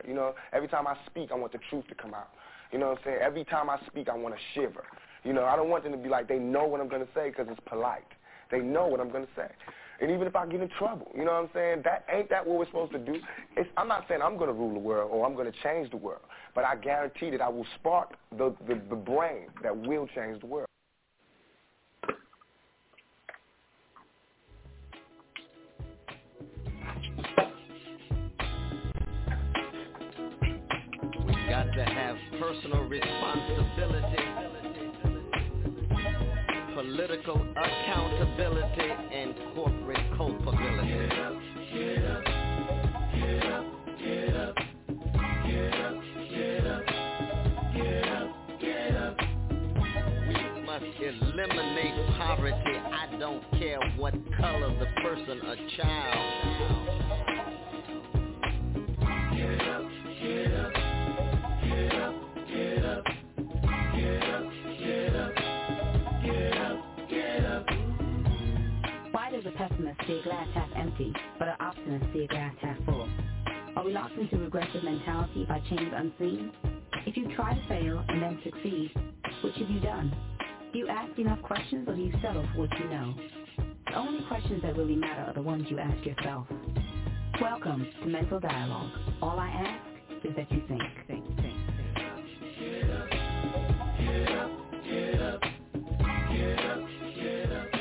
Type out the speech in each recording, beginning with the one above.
You know, every time I speak, I want the truth to come out. You know what I'm saying? Every time I speak, I want to shiver. You know, I don't want them to be like, they know what I'm going to say because it's polite. They know what I'm going to say. And even if I get in trouble, you know what I'm saying? Ain't that what we're supposed to do? I'm not saying I'm going to rule the world or I'm going to change the world, but I guarantee that I will spark the brain that will change the world. Got to have personal responsibility, political accountability, and corporate culpability. Get up, get up, get up, get up, get up, get up, get up, get up. We must eliminate poverty. I don't care what color the person or child. Get up, get up. Get up, get up, get up, get up, get up, get up. Why does a pessimist see a glass half empty, but an optimist see a glass half full? Are we locked into regressive mentality by chains unseen? If you try to fail and then succeed, which have you done? Do you ask enough questions or do you settle for what you know? The only questions that really matter are the ones you ask yourself. Welcome to Mental Dialogue. All I ask is that you think. Get up, get up, get up, get up, get up.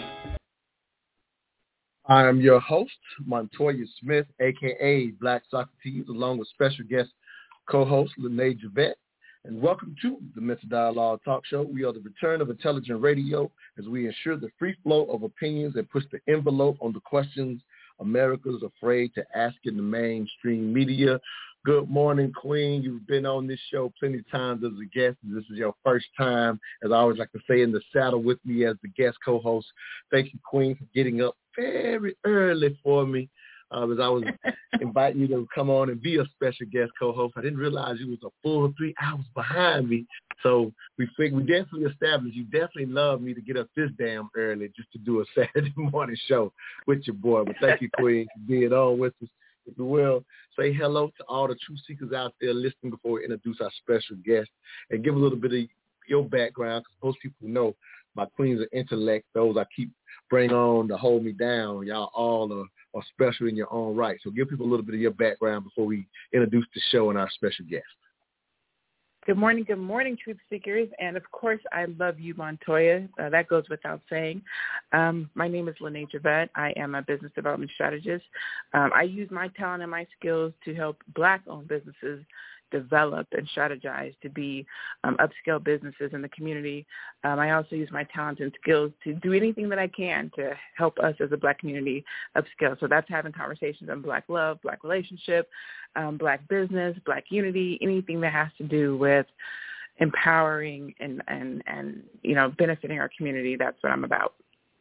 I am your host, Montoya Smith, a.k.a. Black Socrates, along with special guest co-host Lene Javette. And welcome to the Mental Dialogue Talk Show. We are the return of intelligent radio as we ensure the free flow of opinions and push the envelope on the questions America's afraid to ask in the mainstream media. Good morning, Queen. You've been on this show plenty of times as a guest. This is your first time, as I always like to say, in the saddle with me as the guest co-host. Thank you, Queen, for getting up very early for me as I was inviting you to come on and be a special guest co-host. I didn't realize you was a full 3 hours behind me. So we definitely established you definitely love me to get up this damn early just to do a Saturday morning show with your boy. But thank you, Queen, for being on with us. If you will, say hello to all the truth seekers out there listening before we introduce our special guest and give a little bit of your background, because most people know my queens of intellect, those I keep bring on to hold me down. Y'all all are special in your own right. So give people a little bit of your background before we introduce the show and our special guest. Good morning, truth seekers, and of course, I love you, Montoya. That goes without saying. My name is Lene Javette. I am a business development strategist. I use my talent and my skills to help Black-owned businesses develop and strategize to be upscale businesses in the community. I also use my talents and skills to do anything that I can to help us as a Black community upscale. So that's having conversations on Black love, Black relationship, Black business, Black unity, anything that has to do with empowering and you know, benefiting our community. That's what I'm about.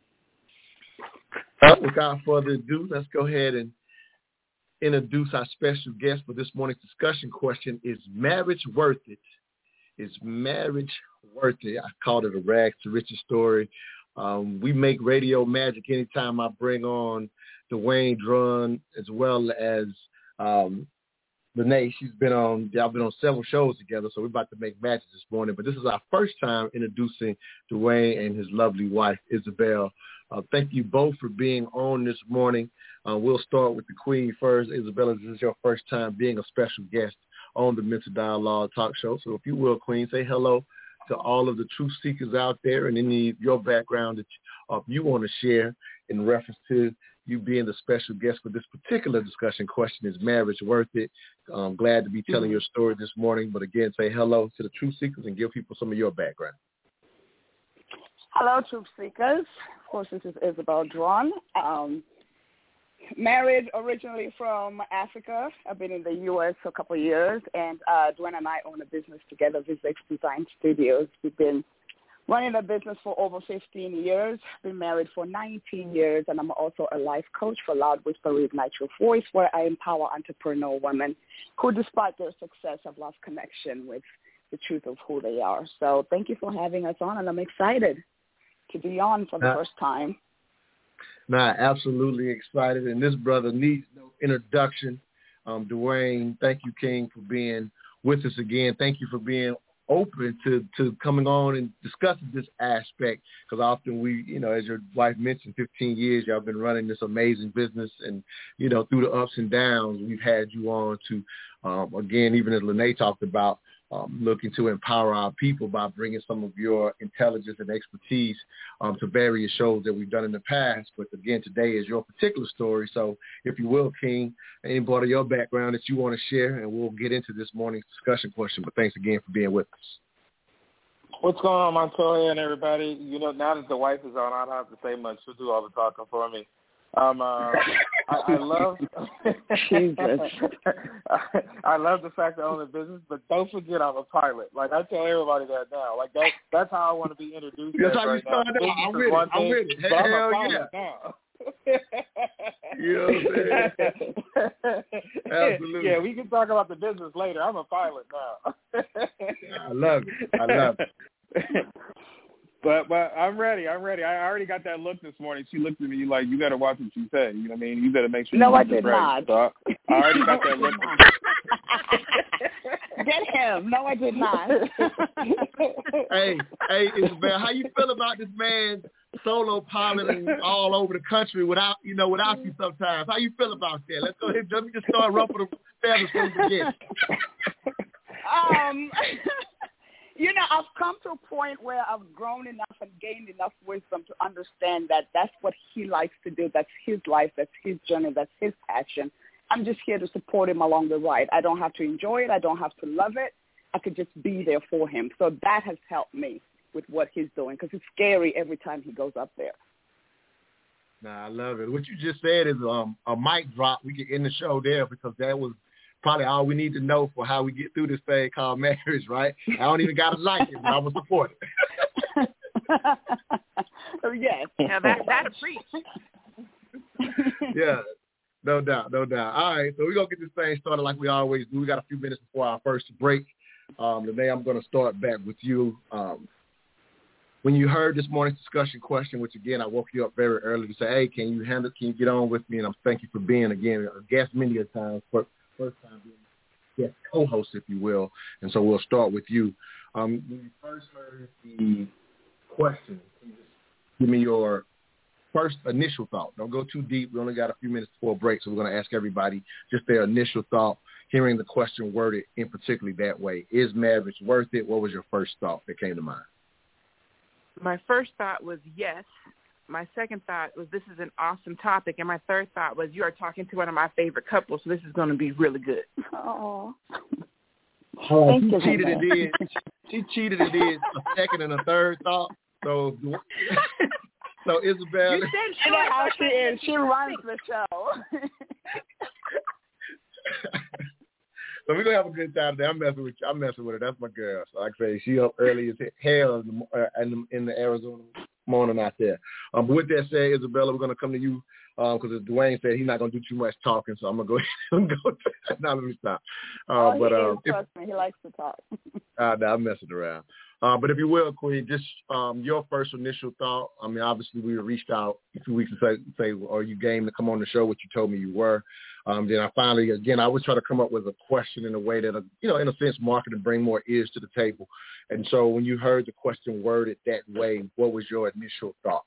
Without further ado, let's go ahead and introduce our special guest for this morning's discussion question. Is marriage worth it? Is marriage worth it? I called it a rags to riches story. We make radio magic anytime I bring on Dwayne Drun as well as Lene. Y'all been on several shows together, so we're about to make magic this morning. But this is our first time introducing Dwayne and his lovely wife, Isabel. Thank you both for being on this morning. We'll start with the Queen first. Isabella, this is your first time being a special guest on the Mental Dialogue Talk Show. So if you will, Queen, say hello to all of the truth seekers out there and any of your background that you want to share in reference to you being the special guest for this particular discussion question. Is marriage worth it? I'm glad to be telling your story this morning. But again, say hello to the truth seekers and give people some of your background. Hello, truth seekers. Of course, this is Isabel Drun. Married originally from Africa. I've been in the U.S. for a couple of years, and Dwayne and I own a business together, Visix Design Studios. We've been running a business for over 15 years, been married for 19 years, and I'm also a life coach for Loud Whisper Reignite Your Voice, where I empower entrepreneurial women who, despite their success, have lost connection with the truth of who they are. So thank you for having us on, and I'm excited to be on for the first time. Absolutely excited, and this brother needs no introduction. Dwayne, thank you, King, for being with us again. Thank you for being open to coming on and discussing this aspect, because often we, as your wife mentioned, 15 years y'all been running this amazing business, and through the ups and downs we've had you on to again, even as Lene talked about, looking to empower our people by bringing some of your intelligence and expertise to various shows that we've done in the past. But again, today is your particular story. So if you will, King, any part of your background that you want to share, and we'll get into this morning's discussion question. But thanks again for being with us. What's going on, Montoya and everybody? Now that the wife is on, I don't have to say much. She'll do all the talking for me. I love Jesus. I love the fact that I own a business, but don't forget I'm a pilot. Like, I tell everybody that now. Like, that's how I want to be introduced. That's how you started out. I'm with it. Hell yeah. Now. You know what I'm saying? Absolutely. Yeah, we can talk about the business later. I'm a pilot now. I love it. But I'm ready. I already got that look this morning. She looked at me like, you got to watch what you say. You know what I mean? You better make sure no, you I did not. So I already got that look. Get him. No, I did not. Hey, Isabel, how you feel about this man solo piloting all over the country without you sometimes? How you feel about that? Let's go ahead. Let me just start ruffling the feathers from the beginning. I've come to a point where I've grown enough and gained enough wisdom to understand that that's what he likes to do. That's his life. That's his journey. That's his passion. I'm just here to support him along the ride. I don't have to enjoy it. I don't have to love it. I could just be there for him. So that has helped me with what he's doing, because it's scary every time he goes up there. Nah, I love it. What you just said is a mic drop. We can end the show there, because that was probably all we need to know for how we get through this thing called marriage, right? I don't even got to like it, but I'm going to support it. Yes. Now that'll preach. Yeah, no doubt. All right, so we're going to get this thing started like we always do. We got a few minutes before our first break. Today I'm going to start back with you. When you heard this morning's discussion question, which again, I woke you up very early to say, hey, can you get on with me? And I'm thank you for being, again, a guest many a times, but first time being guest co-host, if you will. And so we'll start with you. When you first heard the question, can you just give me your first initial thought? Don't go too deep. We only got a few minutes before a break, so we're going to ask everybody just their initial thought, hearing the question worded in particularly that way. Is marriage worth it? What was your first thought that came to mind? My first thought was yes. My second thought was this is an awesome topic. And my third thought was you are talking to one of my favorite couples, so this is going to be really good. Oh. She cheated and did. She cheated and did a second and a third thought. So Isabel. You know how she is. She runs the show. So we're going to have a good time today. I'm messing with her. That's my girl. So like I say, she up early as hell in the Arizona morning out there. But with that said, Isabella, we're going to come to you because as Dwayne said, he's not going to do too much talking, so I'm going to go ahead and go. Now let me stop. Trust me, he likes to talk. No, I'm messing around. But if you will, Queen, just your first initial thought. I mean, obviously we reached out a few weeks to say, are you game to come on the show, which you told me you were. Then I finally, again, I always try to come up with a question in a way that, in a sense, market and bring more ears to the table. And so when you heard the question worded that way, what was your initial thought?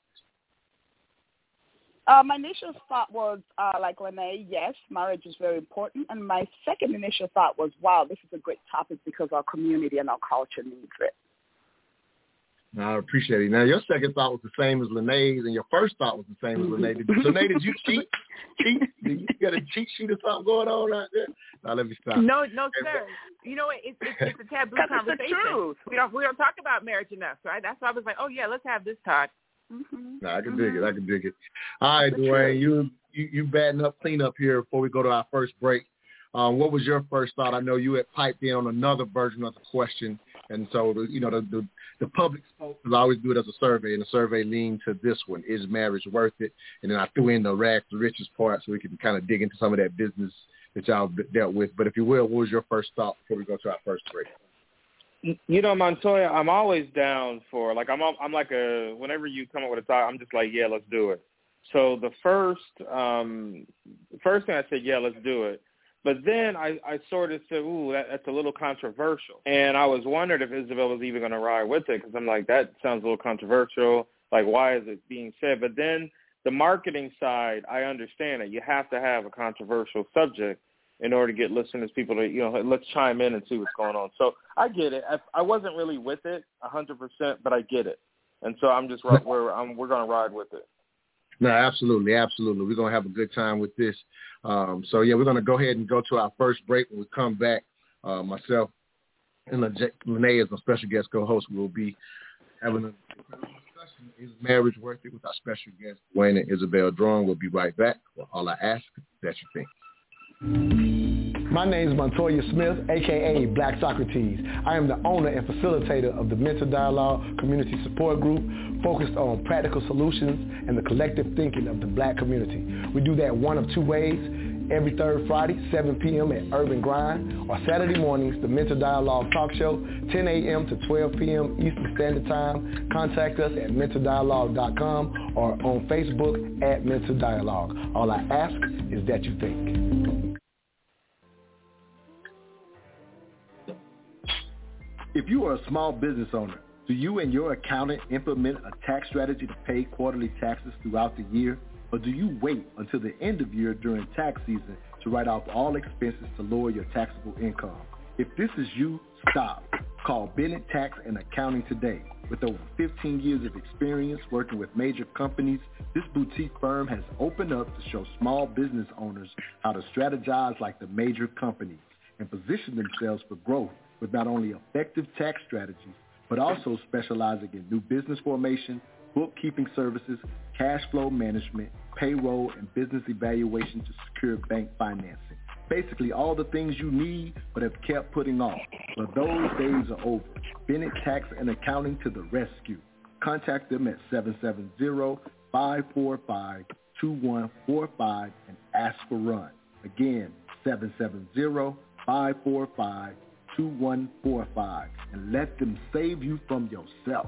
My initial thought was, like Lene, yes, marriage is very important. And my second initial thought was, wow, this is a great topic because our community and our culture needs it. I appreciate it. Now, your second thought was the same as Lene's, and your first thought was the same as Lene. Lene, did you cheat? You got a cheat sheet or something going on out there? Now, let me stop. No, sir. You know, it's a taboo conversation. We don't talk about marriage enough, right? That's why I was like, oh, yeah, let's have this talk. Mm-hmm. No, I can dig it. All right, Dwayne, you batting up clean up here before we go to our first break. What was your first thought? I know you had piped in on another version of the question, and so the public spoke, because I always do it as a survey, and the survey leaned to this one: is marriage worth it? And then I threw in the rags to riches part, so we can kind of dig into some of that business that y'all dealt with. But if you will, what was your first thought before we go to our first break? Montoya, I'm always down for, like, I'm like whenever you come up with a thought, I'm just like, yeah, let's do it. So the first thing I said, yeah, let's do it. But then I sort of said, ooh, that's a little controversial. And I was wondering if Isabel was even going to ride with it, because I'm like, that sounds a little controversial. Like, why is it being said? But then the marketing side, I understand it. You have to have a controversial subject in order to get listeners, people to, let's chime in and see what's going on. So I get it. I wasn't really with it 100%, but I get it. And so I'm just we're going to ride with it. No, absolutely. We're going to have a good time with this. We're going to go ahead and go to our first break. When we come back, myself and Lene as a special guest co-host will be having a discussion. Is marriage worth it? With our special guests, Dwayne and Isabel Drone. We'll be right back. Well, all I ask is that you think. My name is Montoya Smith, a.k.a. Black Socrates. I am the owner and facilitator of the Mental Dialogue Community Support Group, focused on practical solutions and the collective thinking of the Black community. We do that one of two ways: every third Friday, 7 p.m. at Urban Grind, or Saturday mornings, the Mental Dialogue Talk Show, 10 a.m. to 12 p.m. Eastern Standard Time. Contact us at mentaldialogue.com or on Facebook at Mental Dialogue. All I ask is that you think. If you are a small business owner, do you and your accountant implement a tax strategy to pay quarterly taxes throughout the year? Or do you wait until the end of year during tax season to write off all expenses to lower your taxable income? If this is you, stop. Call Bennett Tax and Accounting today. With over 15 years of experience working with major companies, this boutique firm has opened up to show small business owners how to strategize like the major companies and position themselves for growth with not only effective tax strategies, but also specializing in new business formation, bookkeeping services, cash flow management, payroll, and business evaluation to secure bank financing. Basically all the things you need but have kept putting off. But those days are over. Bennett Tax and Accounting to the rescue. Contact them at 770-545-2145 and ask for Ron. Again, 770-545-2145, and let them save you from yourself.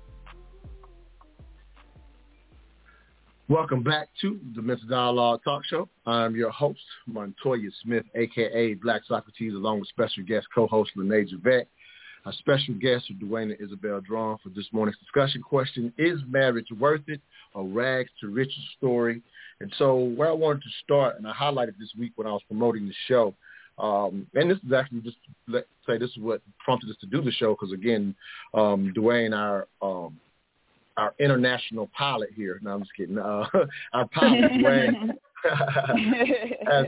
Welcome back to the Mental Dialogue Talk Show. I'm your host, Montoya Smith, a.k.a. Black Socrates, along with special guest co-host Lene Javette. Our special guests are Dwayne and Isabel Drawn for this morning's discussion question: is marriage worth it? A rags to riches story. And so where I wanted to start, and I highlighted this week when I was promoting the show, and this is actually just let's say this is what prompted us to do the show, because again, Dwayne, our international pilot here. No, I'm just kidding. Our pilot, Dwayne, has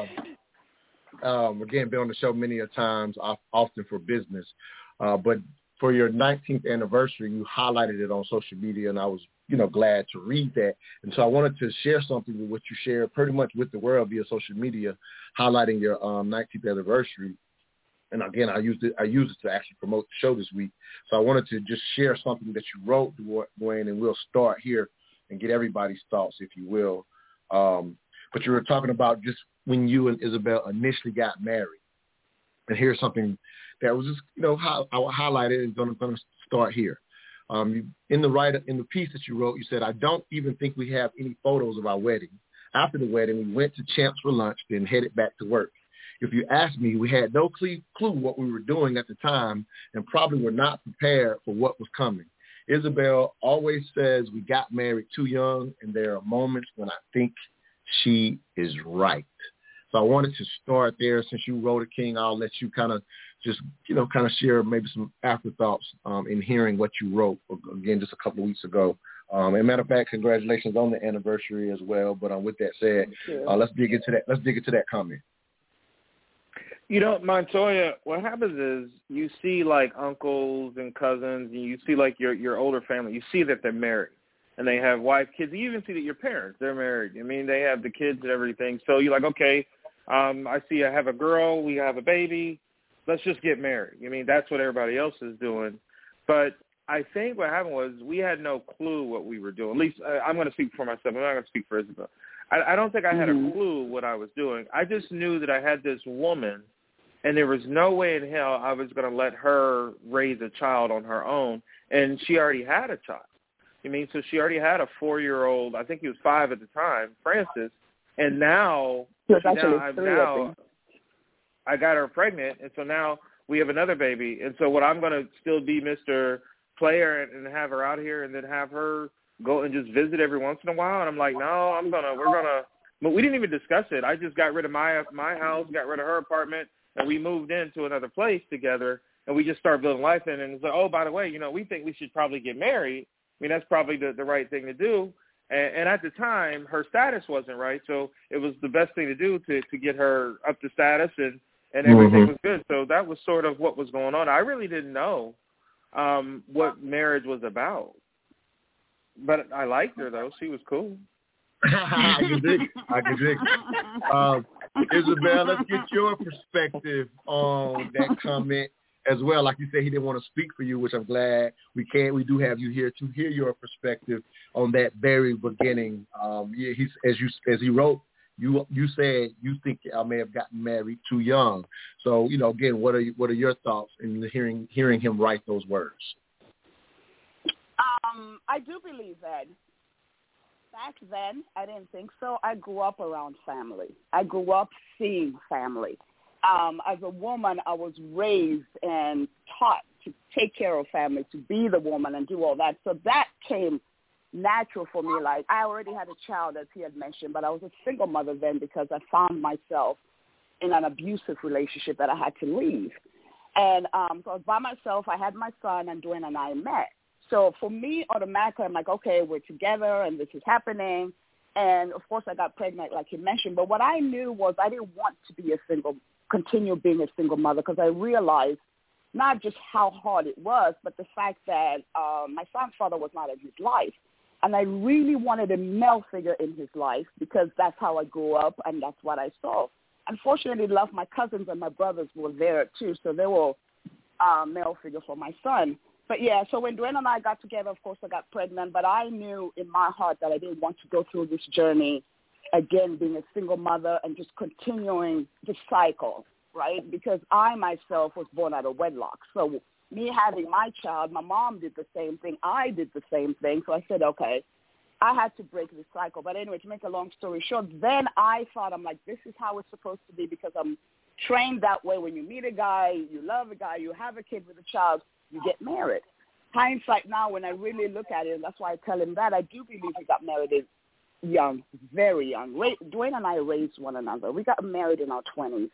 again been on the show many a times, often for business. But for your 19th anniversary, you highlighted it on social media, and I was, glad to read that. And so I wanted to share something with what you shared pretty much with the world via social media, highlighting your 19th anniversary. And again, I used it to actually promote the show this week. So I wanted to just share something that you wrote, Dwayne, and we'll start here and get everybody's thoughts, if you will. But you were talking about just when you and Isabel initially got married. And here's something that was just, I will highlight it and going to start here. In the piece that you wrote, you said, I don't even think we have any photos of our wedding. After the wedding, we went to Champs for lunch, then headed back to work. If you ask me, we had no clue what we were doing at the time and probably were not prepared for what was coming. Isabel always says we got married too young, and there are moments when I think she is right. So I wanted to start there. Since you wrote it, King, I'll let you kind of just, kind of share maybe some afterthoughts in hearing what you wrote, again, just a couple of weeks ago. And matter of fact, congratulations on the anniversary as well. But with that said, let's dig into that. Let's dig into that comment. Montoya, what happens is you see like uncles and cousins, and you see like your older family. You see that they're married and they have wife, kids. You even see that your parents, they're married. I mean, they have the kids and everything. So you're like, okay, I see I have a girl, we have a baby. Let's just get married. I mean, that's what everybody else is doing. But I think what happened was we had no clue what we were doing. At least I'm going to speak for myself. I'm not going to speak for Isabel. I don't think I had a clue what I was doing. I just knew that I had this woman, and there was no way in hell I was going to let her raise a child on her own. And she already had a child. So she already had a 4-year-old. I think he was 5 at the time, Francis. And now, he was actually 3, I think. I got her pregnant, and so now we have another baby. And so what, I'm going to still be Mr. Player and have her out here and then have her go and just visit every once in a while? And I'm like, no, but we didn't even discuss it. I just got rid of my house, got rid of her apartment, and we moved into another place together, and we just started building life in. And it's like, oh, by the way, we think we should probably get married. I mean, that's probably the right thing to do. And at the time, her status wasn't right, so it was the best thing to do to get her up to status, and everything was good. So that was sort of what was going on. I really didn't know what marriage was about. But I liked her, though. She was cool. I can dig it. Isabel, let's get your perspective on that comment as well. Like you said, he didn't want to speak for you, which I'm glad we can. We do have you here to hear your perspective on that very beginning. As he wrote, you said you think I may have gotten married too young. So, again, what are your thoughts in hearing him write those words? I do believe that. Back then, I didn't think so. I grew up around family. I grew up seeing family. As a woman, I was raised and taught to take care of family, to be the woman and do all that. So that came natural for me. Like, I already had a child, as he had mentioned, but I was a single mother then because I found myself in an abusive relationship that I had to leave. And so I was by myself. I had my son, and Dwayne and I met. So for me, automatically, I'm like, okay, we're together, and this is happening. And, of course, I got pregnant, like you mentioned. But what I knew was I didn't want to be continue being a single mother, because I realized not just how hard it was, but the fact that my son's father was not in his life. And I really wanted a male figure in his life because that's how I grew up and that's what I saw. Unfortunately, my cousins and my brothers were there too, so they were male figure for my son. But, yeah, so when Dwayne and I got together, of course, I got pregnant. But I knew in my heart that I didn't want to go through this journey again, being a single mother and just continuing the cycle, right? Because I myself was born out of wedlock. So me having my child, my mom did the same thing. I did the same thing. So I said, okay, I had to break this cycle. But anyway, to make a long story short, then I thought, I'm like, this is how it's supposed to be, because I'm trained that way. When you meet a guy, you love a guy, you have a kid with a child, you get married. Hindsight now, when I really look at it, and that's why I tell him that, I do believe we got married young, very young. Dwayne and I raised one another. We got married in our 20s.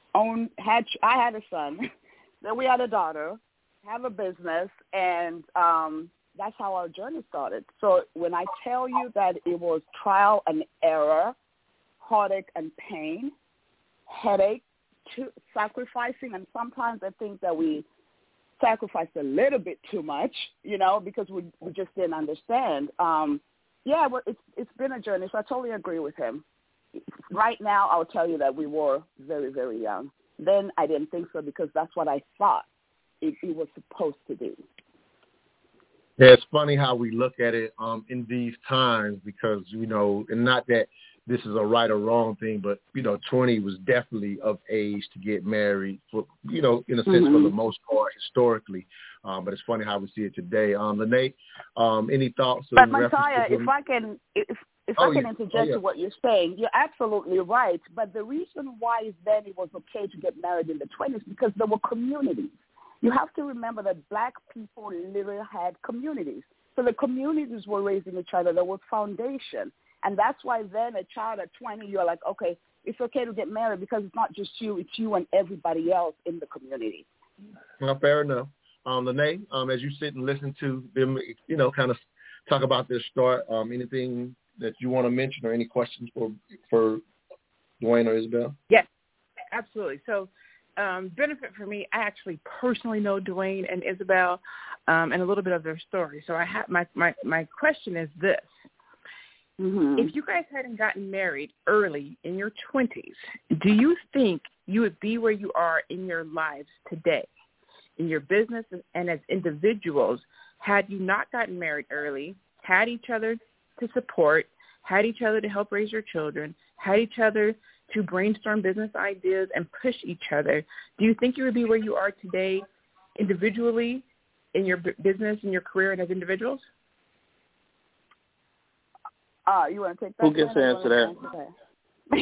I had a son. Then we had a daughter, have a business, and that's how our journey started. So when I tell you that it was trial and error, heartache and pain, headache, sacrificing, and sometimes I think that we sacrificed a little bit too much, because we just didn't understand. Well, it's been a journey, so I totally agree with him. Right now, I'll tell you that we were very, very young. Then I didn't think so, because that's what I thought it was supposed to be. Yeah, it's funny how we look at it in these times, because, and not that this is a right or wrong thing, but, 20 was definitely of age to get married, for, in a sense, for the most part, historically. But it's funny how we see it today. Lene, any thoughts? But Messiah, if I can interject to what you're saying, you're absolutely right. But the reason why then it was okay to get married in the 20s, because there were communities. You have to remember that black people literally had communities. So the communities were raising each other. There was foundation. And that's why then a child at 20, you're like, okay, it's okay to get married, because it's not just you, it's you and everybody else in the community. Well, fair enough. Lene, as you sit and listen to them, kind of talk about their start, anything that you want to mention or any questions for Dwayne or Isabel? Yes, absolutely. So benefit for me, I actually personally know Dwayne and Isabel and a little bit of their story. So I have my question is this. Mm-hmm. If you guys hadn't gotten married early in your 20s, do you think you would be where you are in your lives today, in your business and as individuals, had you not gotten married early, had each other to support, had each other to help raise your children, had each other to brainstorm business ideas and push each other? Do you think you would be where you are today individually in your business, in your career, and as individuals? You want to take that? Who gets to answer that? Who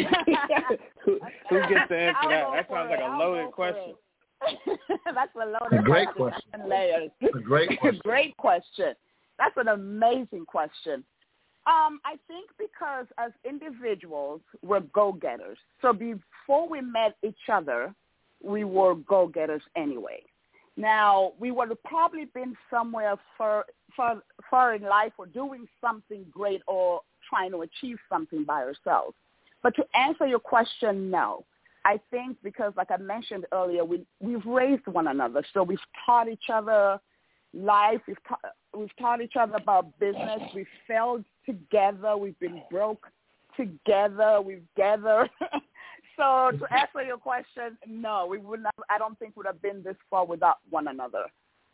gets to answer that? That sounds like a loaded question. That's a loaded question. Layers. A great question. Great question. That's an amazing question. I think because as individuals, we're go-getters. So before we met each other, we were go-getters anyway. Now, we would have probably been somewhere far in life or doing something great or trying to achieve something by ourselves. But to answer your question, no. I think because, like I mentioned earlier, we've raised one another. So we've taught each other life. We've taught each other about business. We've failed together. We've been broke together. We've gathered. So to answer your question, no, we would not. I don't think would have been this far without one another.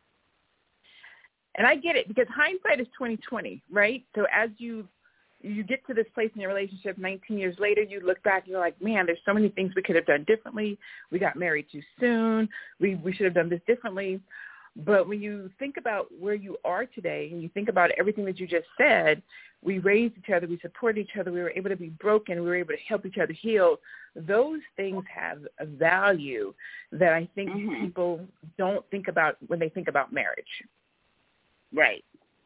And I get it because hindsight is 20/20, right? So as you get to this place in your relationship 19 years later, you look back and you're like, man, there's so many things we could have done differently. We got married too soon. We should have done this differently. But when you think about where you are today and you think about everything that you just said, we raised each other, we supported each other, we were able to be broken, we were able to help each other heal. Those things have a value that I think people don't think about when they think about marriage. Right.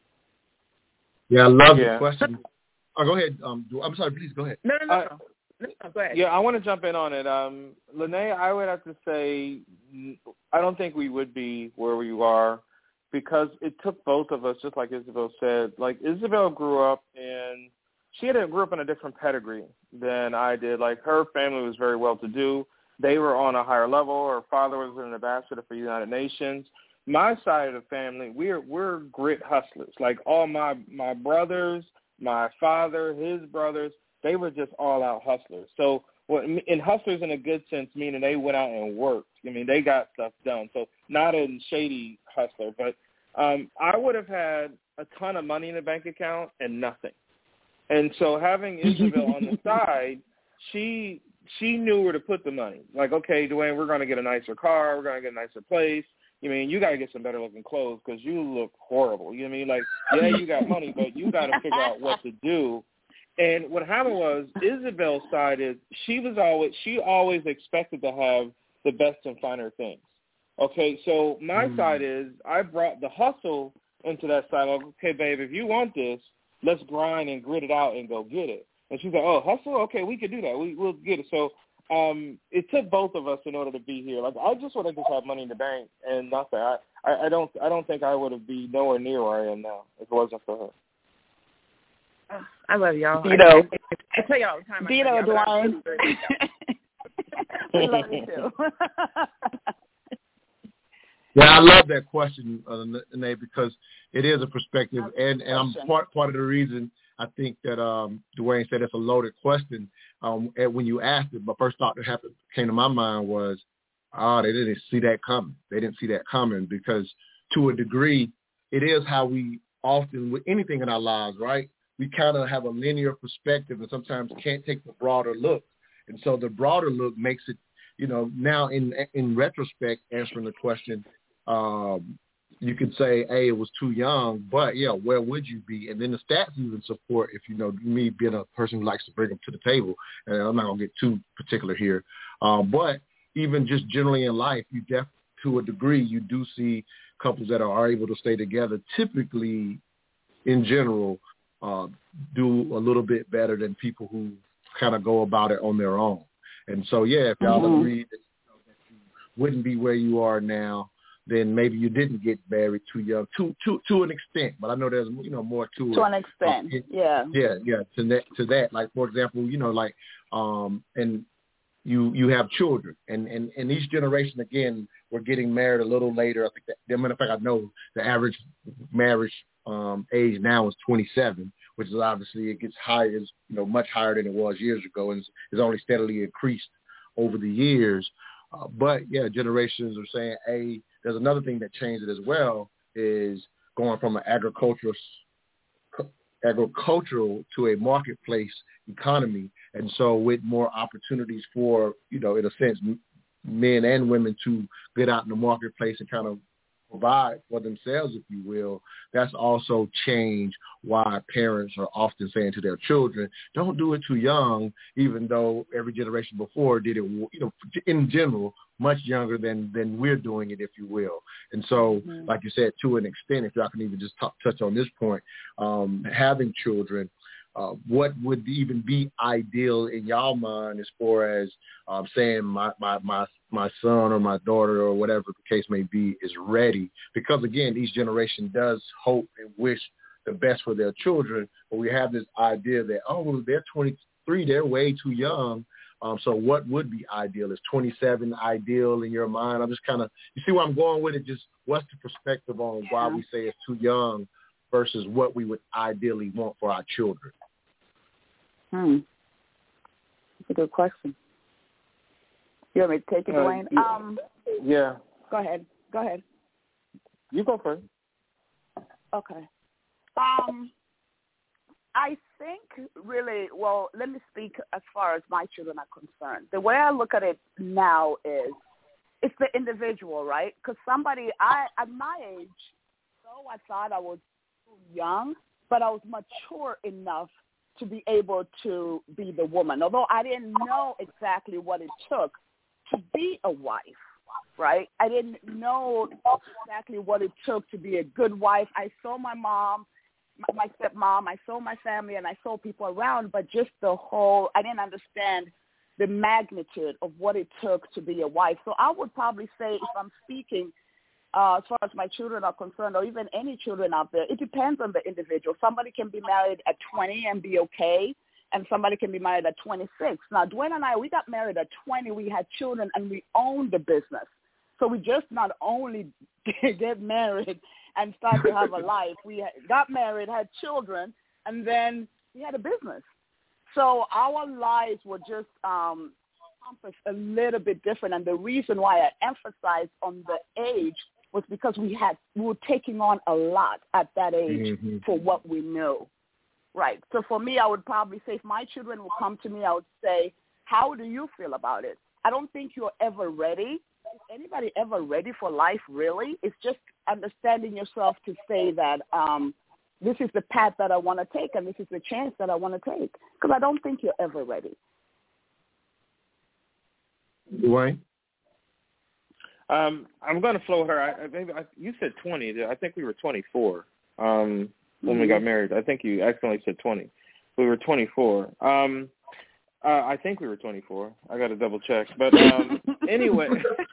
Yeah, I love the question. Oh, go ahead. I'm sorry, please go ahead. No, go ahead. Yeah, I want to jump in on it. Lene, I would have to say I don't think we would be where we are because it took both of us, just like Isabel said. Like, Isabel grew up in a different pedigree than I did. Like, her family was very well-to-do. They were on a higher level. Her father was an ambassador for the United Nations. My side of the family, we're grit hustlers. Like, all my brothers, my father, his brothers, they were just all-out hustlers. So, and hustlers in a good sense, meaning they went out and worked. I mean, they got stuff done. So not a shady hustler, but I would have had a ton of money in the bank account and nothing. And so having Isabel on the side, she knew where to put the money. Like, okay, Dwayne, we're going to get a nicer car. We're going to get a nicer place. I mean, you got to get some better-looking clothes because you look horrible. You know what I mean? Like, yeah, you got money, but you got to figure out what to do. And what happened was Isabel's side is she always expected to have the best and finer things. Okay, so my side is I brought the hustle into that side. Like, okay, babe, if you want this, let's grind and grit it out and go get it. And she's like, oh, hustle? Okay, we can do that. We'll get it. So it took both of us in order to be here. Like, I just would have just had money in the bank and nothing. I don't think I would have been nowhere near where I am now if it wasn't for her. I love y'all. Dito. I tell you all the time. Dito, Dwayne. We love you too. Yeah, I love that question, Nate, because it is a perspective, and I'm part of the reason I think that Dwayne said it's a loaded question. And when you asked it, my first thought that came to my mind was, they didn't see that coming. They didn't see that coming because, to a degree, it is how we often, with anything in our lives, right? We kind of have a linear perspective and sometimes can't take the broader look. And so the broader look makes it, now in retrospect, answering the question, you could say, hey, it was too young, but yeah, where would you be? And then the stats even support, if me being a person who likes to bring them to the table, and I'm not going to get too particular here, but even just generally in life, to a degree, you do see couples that are able to stay together, typically, in general, do a little bit better than people who kind of go about it on their own. And so, yeah, if y'all agree that you wouldn't be where you are now, then maybe you didn't get married too young, to an extent. But I know there's more to it. To an extent, yeah. Yeah. To that, like for example, and you have children, and each generation again, we're getting married a little later. I think that, as a matter of fact, I know the average marriage age now is 27, which is obviously it gets higher, much higher than it was years ago, and it's only steadily increased over the years. But yeah, generations are saying, hey, there's another thing that changed it as well is going from an agricultural to a marketplace economy, and so with more opportunities for in a sense men and women to get out in the marketplace and kind of provide for themselves, if you will, that's also changed why parents are often saying to their children, don't do it too young, even though every generation before did it, in general, much younger than we're doing it, if you will. And so, like you said, to an extent, if y'all can even just touch on this point, having children, what would even be ideal in y'all mind as far as saying my son or my daughter or whatever the case may be is ready? Because, again, each generation does hope and wish the best for their children, but we have this idea that, they're 23, they're way too young. So what would be ideal? Is 27 ideal in your mind? I'm just kind of, you see where I'm going with it? Just what's the perspective on why we say it's too young versus what we would ideally want for our children? That's a good question. You want me to take it, Dwayne? Yeah. Go ahead. You go first. Okay. I think really, well, let me speak as far as my children are concerned. The way I look at it now is it's the individual, right? Because at my age, though I thought I was too young, but I was mature enough to be able to be the woman, although I didn't know exactly what it took to be a wife, right? I didn't know exactly what it took to be a good wife. I saw my mom, my stepmom, I saw my family, and I saw people around, but just I didn't understand the magnitude of what it took to be a wife. So I would probably say, if I'm speaking as far as my children are concerned, or even any children out there, it depends on the individual. Somebody can be married at 20 and be okay, and somebody can be married at 26. Now, Dwayne and I, we got married at 20. We had children, and we owned the business. So we just not only get married and start to have a life. We got married, had children, and then we had a business. So our lives were just a little bit different. And the reason why I emphasized on the age was because we were taking on a lot at that age for what we knew. Right. So for me, I would probably say if my children would come to me, I would say, how do you feel about it? I don't think you're ever ready. Is anybody ever ready for life, really? It's just understanding yourself to say that this is the path that I want to take and this is the chance that I want to take, because I don't think you're ever ready. Dwayne? I'm going to flow with her. You said 20. I think we were 24 when we got married. I think you accidentally said 20. We were 24. I think we were 24. I got to double check. But anyway,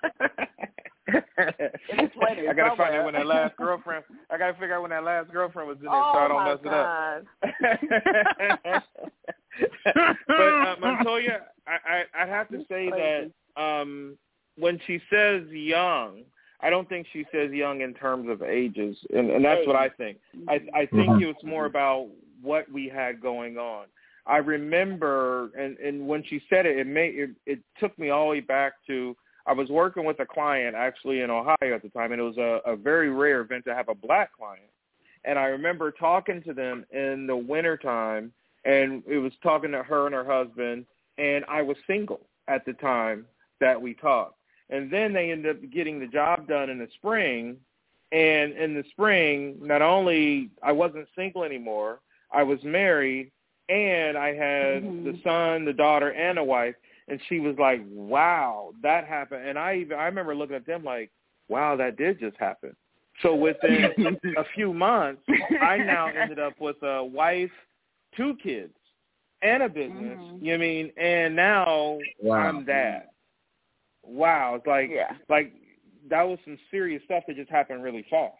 I got to find out when that last girlfriend. I got to figure out when that last girlfriend was in there, so I don't mess it up. But Montoya, I have to say that when she says young, I don't think she says young in terms of ages, and that's what I think. I think it was more about what we had going on. I remember, and when she said it, it took me all the way back to, I was working with a client actually in Ohio at the time, and it was a very rare event to have a black client. And I remember talking to them in the wintertime, and it was talking to her and her husband, and I was single at the time that we talked. And then they ended up getting the job done in the spring, and in the spring, not only I wasn't single anymore, I was married, and I had the son, the daughter, and a wife. And she was like, wow, that happened. And I remember looking at them like, wow, that did just happen. So within a few months, I now ended up with a wife, 2 kids, and a business, you know what I mean? And now I'm dad. Wow. It's like, like that was some serious stuff that just happened really fast.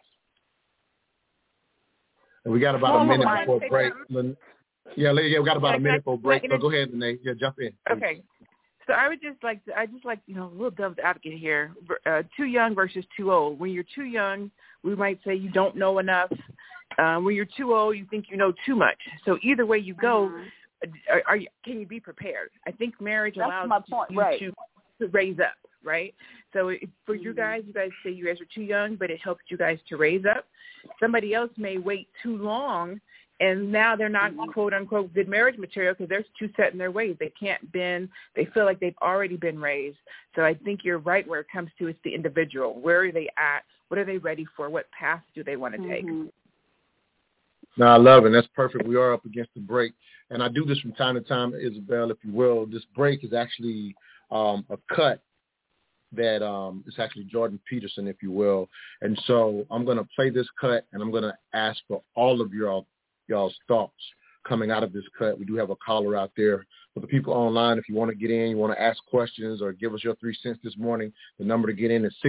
And we got about a minute before break. Yeah, we got about a minute for break. So go ahead, Renee. Yeah, jump in. Please. Okay. So I just like, a little devil's advocate here. Too young versus too old. When you're too young, we might say you don't know enough. When you're too old, you think you know too much. So either way you go, can you be prepared? I think marriage allows you to raise up, right? So for you guys say you guys are too young, but it helps you guys to raise up. Somebody else may wait too long And now they're not, quote unquote, good marriage material because they're too set in their ways. They can't bend. They feel like they've already been raised. So I think you're right where it comes to it's the individual. Where are they at? What are they ready for? What path do they want to take? No, I love it. That's perfect. We are up against the break. And I do this from time to time, Isabel, if you will. This break is actually a cut that it's actually Jordan Peterson, if you will. And so I'm going to play this cut, and I'm going to ask for all of y'all's thoughts coming out of this cut. We do have a caller out there. For the people online, if you want to get in, you want to ask questions or give us your 3 cents this morning, the number to get in is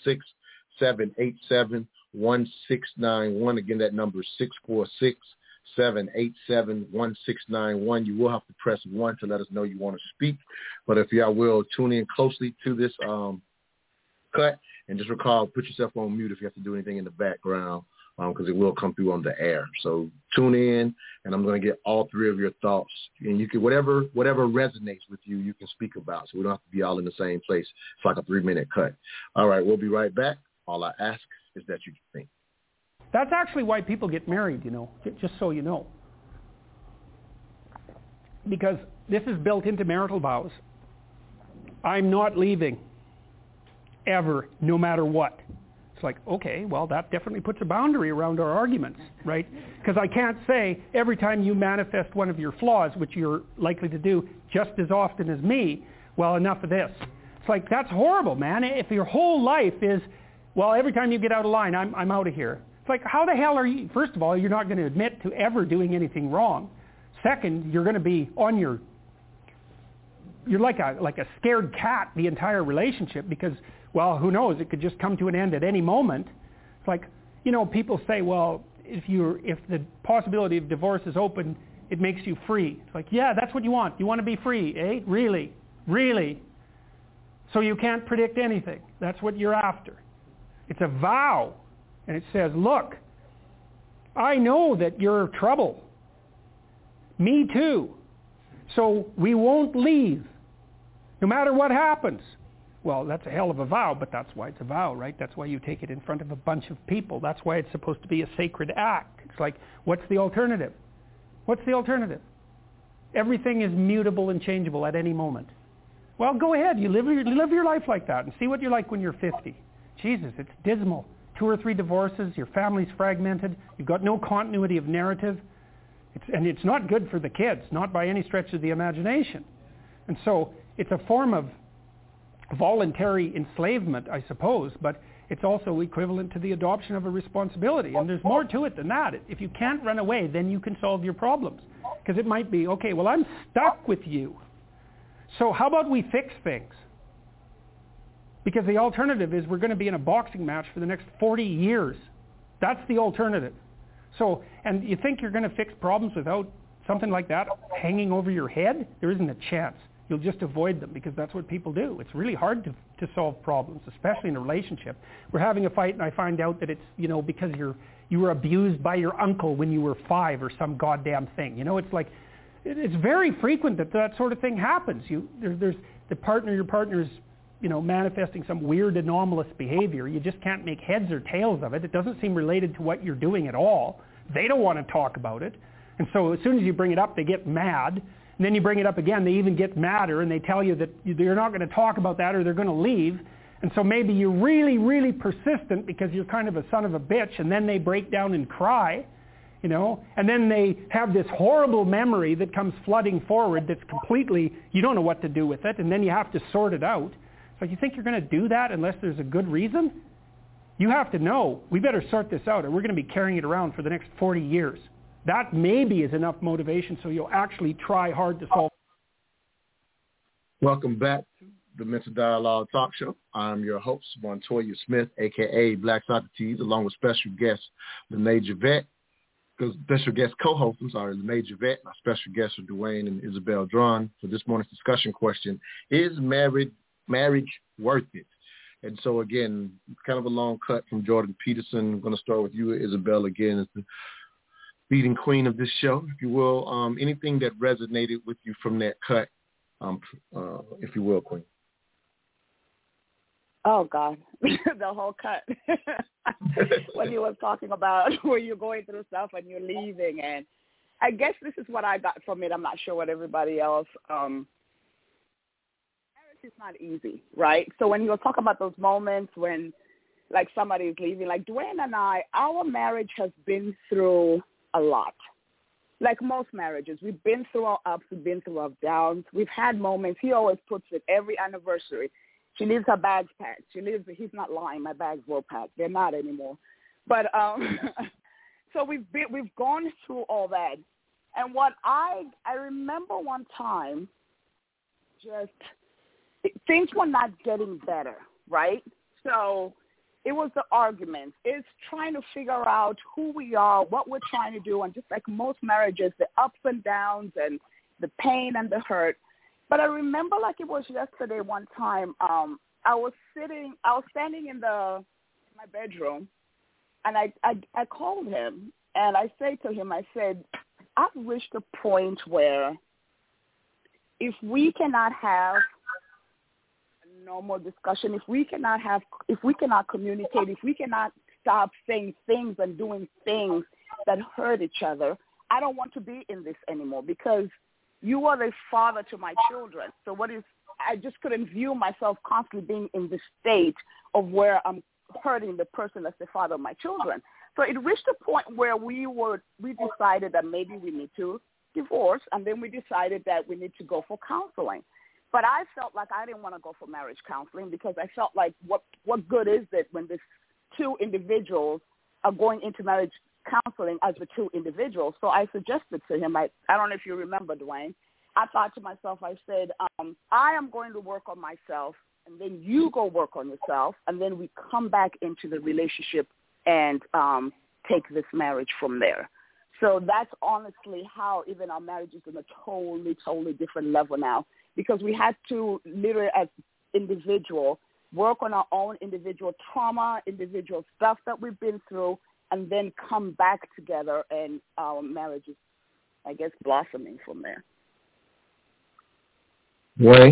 646-787-1691. Again, that number is 646-787-1691. You will have to press 1 to let us know you want to speak. But if y'all will, tune in closely to this cut. And just recall, put yourself on mute if you have to do anything in the background, because it will come through on the air. So tune in, and I'm going to get all 3 of your thoughts. And you can, whatever resonates with you, you can speak about. So we don't have to be all in the same place. It's like a 3-minute cut. All right, we'll be right back. All I ask is that you think. That's actually why people get married, just so you know. Because this is built into marital vows. I'm not leaving, ever, no matter what. It's like, okay, well, that definitely puts a boundary around our arguments, right? Because I can't say every time you manifest one of your flaws, which you're likely to do just as often as me, well, enough of this. It's like, that's horrible, man. If your whole life is, well, every time you get out of line, I'm out of here. It's like, how the hell are you? First of all, you're not going to admit to ever doing anything wrong. Second, you're going to be on your, you're like a scared cat the entire relationship because, well, who knows? It could just come to an end at any moment. It's like, people say, well, if the possibility of divorce is open, it makes you free. It's like, yeah, that's what you want. You want to be free, eh? Really? Really? So you can't predict anything. That's what you're after. It's a vow. And it says, look, I know that you're trouble. Me too. So we won't leave, no matter what happens. Well, that's a hell of a vow, but that's why it's a vow, right? That's why you take it in front of a bunch of people. That's why it's supposed to be a sacred act. It's like, what's the alternative? What's the alternative? Everything is mutable and changeable at any moment. Well, go ahead. You live your life like that and see what you're like when you're 50. Jesus, it's dismal. 2 or 3 divorces, your family's fragmented, you've got no continuity of narrative, and it's not good for the kids, not by any stretch of the imagination. And so it's a form of voluntary enslavement, I suppose, but it's also equivalent to the adoption of a responsibility. And there's more to it than that. If you can't run away, then you can solve your problems. Because it might be, okay, well, I'm stuck with you. So how about we fix things? Because the alternative is we're going to be in a boxing match for the next 40 years. That's the alternative. So, and you think you're going to fix problems without something like that hanging over your head? There isn't a chance. You'll just avoid them because that's what people do. It's really hard to solve problems, especially in a relationship. We're having a fight and I find out that it's, because you were abused by your uncle when you were 5 or some goddamn thing. It's like, it's very frequent that sort of thing happens. There's your partner's, manifesting some weird anomalous behavior. You just can't make heads or tails of it. It doesn't seem related to what you're doing at all. They don't want to talk about it. And so as soon as you bring it up, they get mad. And then you bring it up again, they even get madder, and they tell you that you're not going to talk about that or they're going to leave. And so maybe you're really, really persistent because you're kind of a son of a bitch, and then they break down and cry, and then they have this horrible memory that comes flooding forward that's completely, you don't know what to do with it, and then you have to sort it out. So you think you're going to do that unless there's a good reason? You have to know, we better sort this out or we're going to be carrying it around for the next 40 years. That maybe is enough motivation so you'll actually try hard to solve. Welcome back to the Mental Dialogue Talk Show. I'm your host, Montoya Smith, a.k.a. Black Socrates, along with special guest Lene Javette. Special guest co-host, Lene Javette. My special guests are Dwayne and Isabel Drawn. For this morning's discussion question, is marriage worth it? And so, again, kind of a long cut from Jordan Peterson. I'm going to start with you, Isabel, again, as the leading queen of this show, if you will. Anything that resonated with you from that cut, if you will, Queen? Oh, God, the whole cut. When you were talking about where you're going through stuff and you're leaving and I guess this is what I got from it. I'm not sure what everybody else. Marriage is not easy, right? So when you talk about those moments when, like, somebody is leaving, like Dwayne and I, our marriage has been through a lot. Like most marriages, we've been through our ups, we've been through our downs. We've had moments. He always puts it every anniversary. She leaves her bags packed. He's not lying. My bags were packed. They're not anymore. But so we've gone through all that. And what I remember one time, just things were not getting better, right? So it was the arguments. It's trying to figure out who we are, what we're trying to do, and just like most marriages, the ups and downs and the pain and the hurt. But I remember like it was yesterday one time, I was standing in my bedroom, and I called him, and I said to him, I said, I've reached a point where if we cannot have a normal discussion, if we cannot communicate, if we cannot stop saying things and doing things that hurt each other, I don't want to be in this anymore, because you are the father to my children. So I just couldn't view myself constantly being in the state of where I'm hurting the person that's the father of my children. So it reached a point where we decided that maybe we need to divorce, and then we decided that we need to go for counseling. But I felt like I didn't want to go for marriage counseling, because I felt like what good is it when these two individuals are going into marriage counseling as the two individuals? So I suggested to him, I don't know if you remember, Dwayne, I thought to myself, I said, I am going to work on myself, and then you go work on yourself, and then we come back into the relationship and take this marriage from there. So that's honestly how even our marriage is on a totally, totally different level now, because we had to literally as individual work on our own individual trauma, individual stuff that we've been through, and then come back together, and our marriage is, I guess, blossoming from there. Wayne?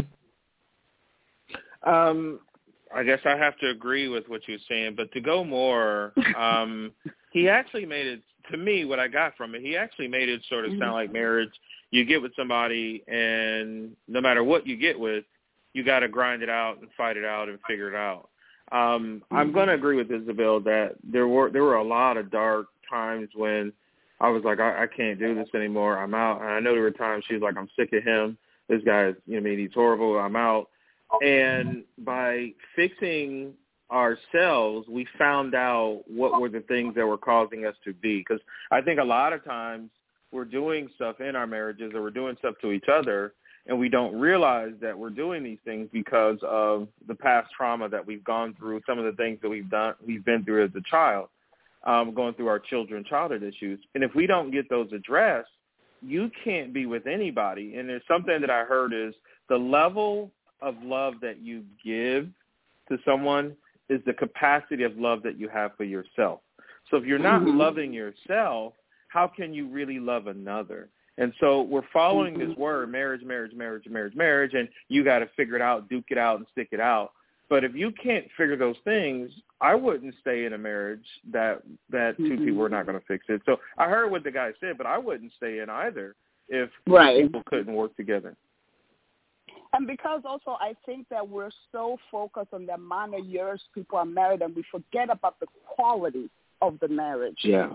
I guess I have to agree with what you're saying, but to go more, he actually made it, to me, what I got from it, he actually made it sort of sound like marriage. You get with somebody, and no matter what you get with, you got to grind it out and fight it out and figure it out. I'm going to agree with Isabel that there were a lot of dark times when I was like, I can't do this anymore. I'm out. And I know there were times she was like, I'm sick of him. This guy, he's horrible. I'm out. And by fixing ourselves, we found out what were the things that were causing us to be. Because I think a lot of times we're doing stuff in our marriages, or we're doing stuff to each other, and we don't realize that we're doing these things because of the past trauma that we've gone through, some of the things that we've been through as a child, going through our childhood issues. And if we don't get those addressed, you can't be with anybody. And there's something that I heard is the level of love that you give to someone is the capacity of love that you have for yourself. So if you're not loving yourself, how can you really love another? And so we're following this word, marriage, and you got to figure it out, duke it out, and stick it out. But if you can't figure those things, I wouldn't stay in a marriage that two people are not going to fix it. So I heard what the guy said, but I wouldn't stay in either if people couldn't work together. And because also I think that we're so focused on the amount of years people are married, and we forget about the quality of the marriage. Yeah.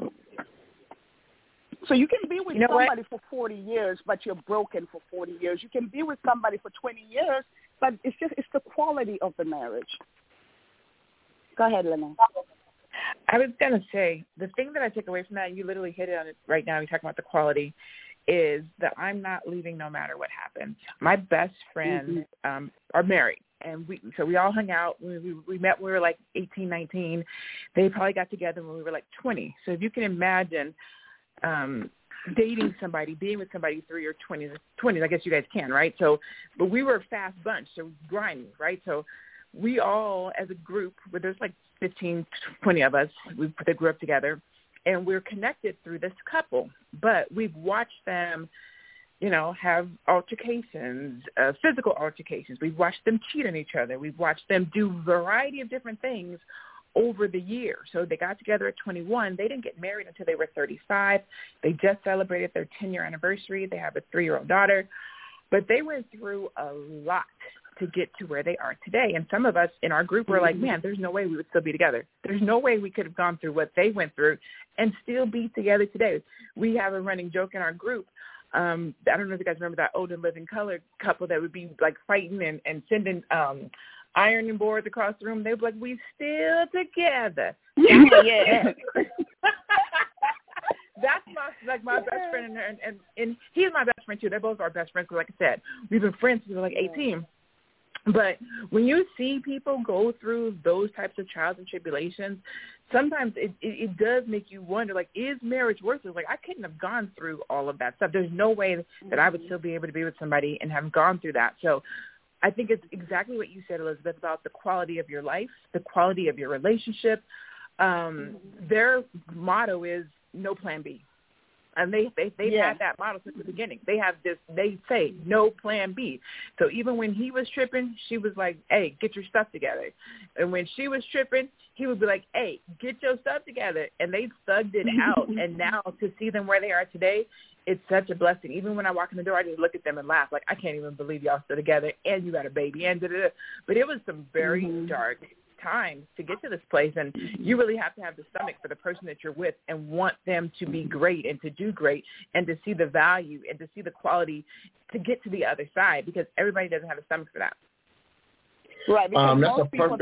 So you can be with somebody for 40 years, but you're broken for 40 years. You can be with somebody for 20 years, but it's the quality of the marriage. Go ahead, Lena. I was going to say, the thing that I take away from that, you literally hit it on it right now, you're talking about the quality, is that I'm not leaving no matter what happens. My best friends are married, and we all hung out. We met when we were like 18, 19. They probably got together when we were like 20. So if you can imagine dating somebody, being with somebody through your 20s, I guess you guys can, right? So, but we were a fast bunch, so grinding, right? So we all, as a group, where there's like 15, 20 of us, they grew up together, and we're connected through this couple. But we've watched them, have altercations, physical altercations. We've watched them cheat on each other. We've watched them do a variety of different things over the year. So they got together at 21. They didn't get married until they were 35. They just celebrated their 10-year anniversary. They have a 3-year-old daughter. But they went through a lot to get to where they are today. And some of us in our group were like, man, there's no way we would still be together. There's no way we could have gone through what they went through and still be together today. We have a running joke in our group. I don't know if you guys remember that Old and Living Color couple that would be like fighting and sending ironing boards across the room. They were like, we still together. Yeah. That's my best friend, and he's my best friend too. They're both our best friends. Like I said, we've been friends since we were like 18. But when you see people go through those types of trials and tribulations, sometimes it does make you wonder, like, is marriage worth it? Like, I couldn't have gone through all of that stuff. There's no way that I would still be able to be with somebody and have gone through that. So I think it's exactly what you said, Elizabeth, about the quality of your life, the quality of your relationship. Their motto is no plan B. And they've had that model since the beginning. They have this, they say, no plan B. So even when he was tripping, she was like, hey, get your stuff together. And when she was tripping, he would be like, hey, get your stuff together. And they thugged it out. And now to see them where they are today, it's such a blessing. Even when I walk in the door, I just look at them and laugh. Like, I can't even believe y'all still together and you got a baby and da-da-da. But it was some very dark time to get to this place, and you really have to have the stomach for the person that you're with and want them to be great and to do great and to see the value and to see the quality to get to the other side, because everybody doesn't have a stomach for that. Right, because most people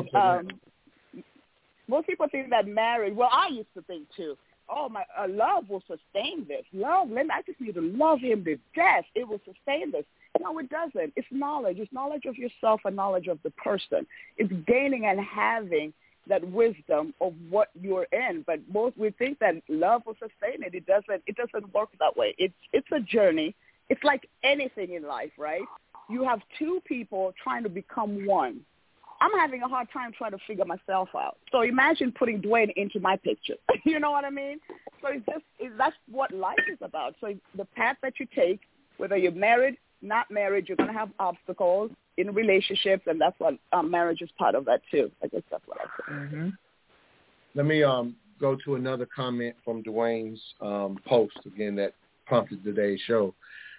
think that marriage, well, I used to think too, oh, my love will sustain this. Love, I just need to love him to death. It will sustain this. No, it doesn't. It's knowledge. It's knowledge of yourself and knowledge of the person. It's gaining and having that wisdom of what you're in. But we think that love will sustain it. It doesn't work that way. It's a journey. It's like anything in life, right? You have two people trying to become one. I'm having a hard time trying to figure myself out. So imagine putting Dwayne into my picture. You know what I mean? So that's what life is about. So the path that you take, whether you're married, not married, you're going to have obstacles in relationships, and that's what marriage is part of that too. I guess that's what I say. Mm-hmm. Let me go to another comment from Dwayne's post, again, that prompted today's show.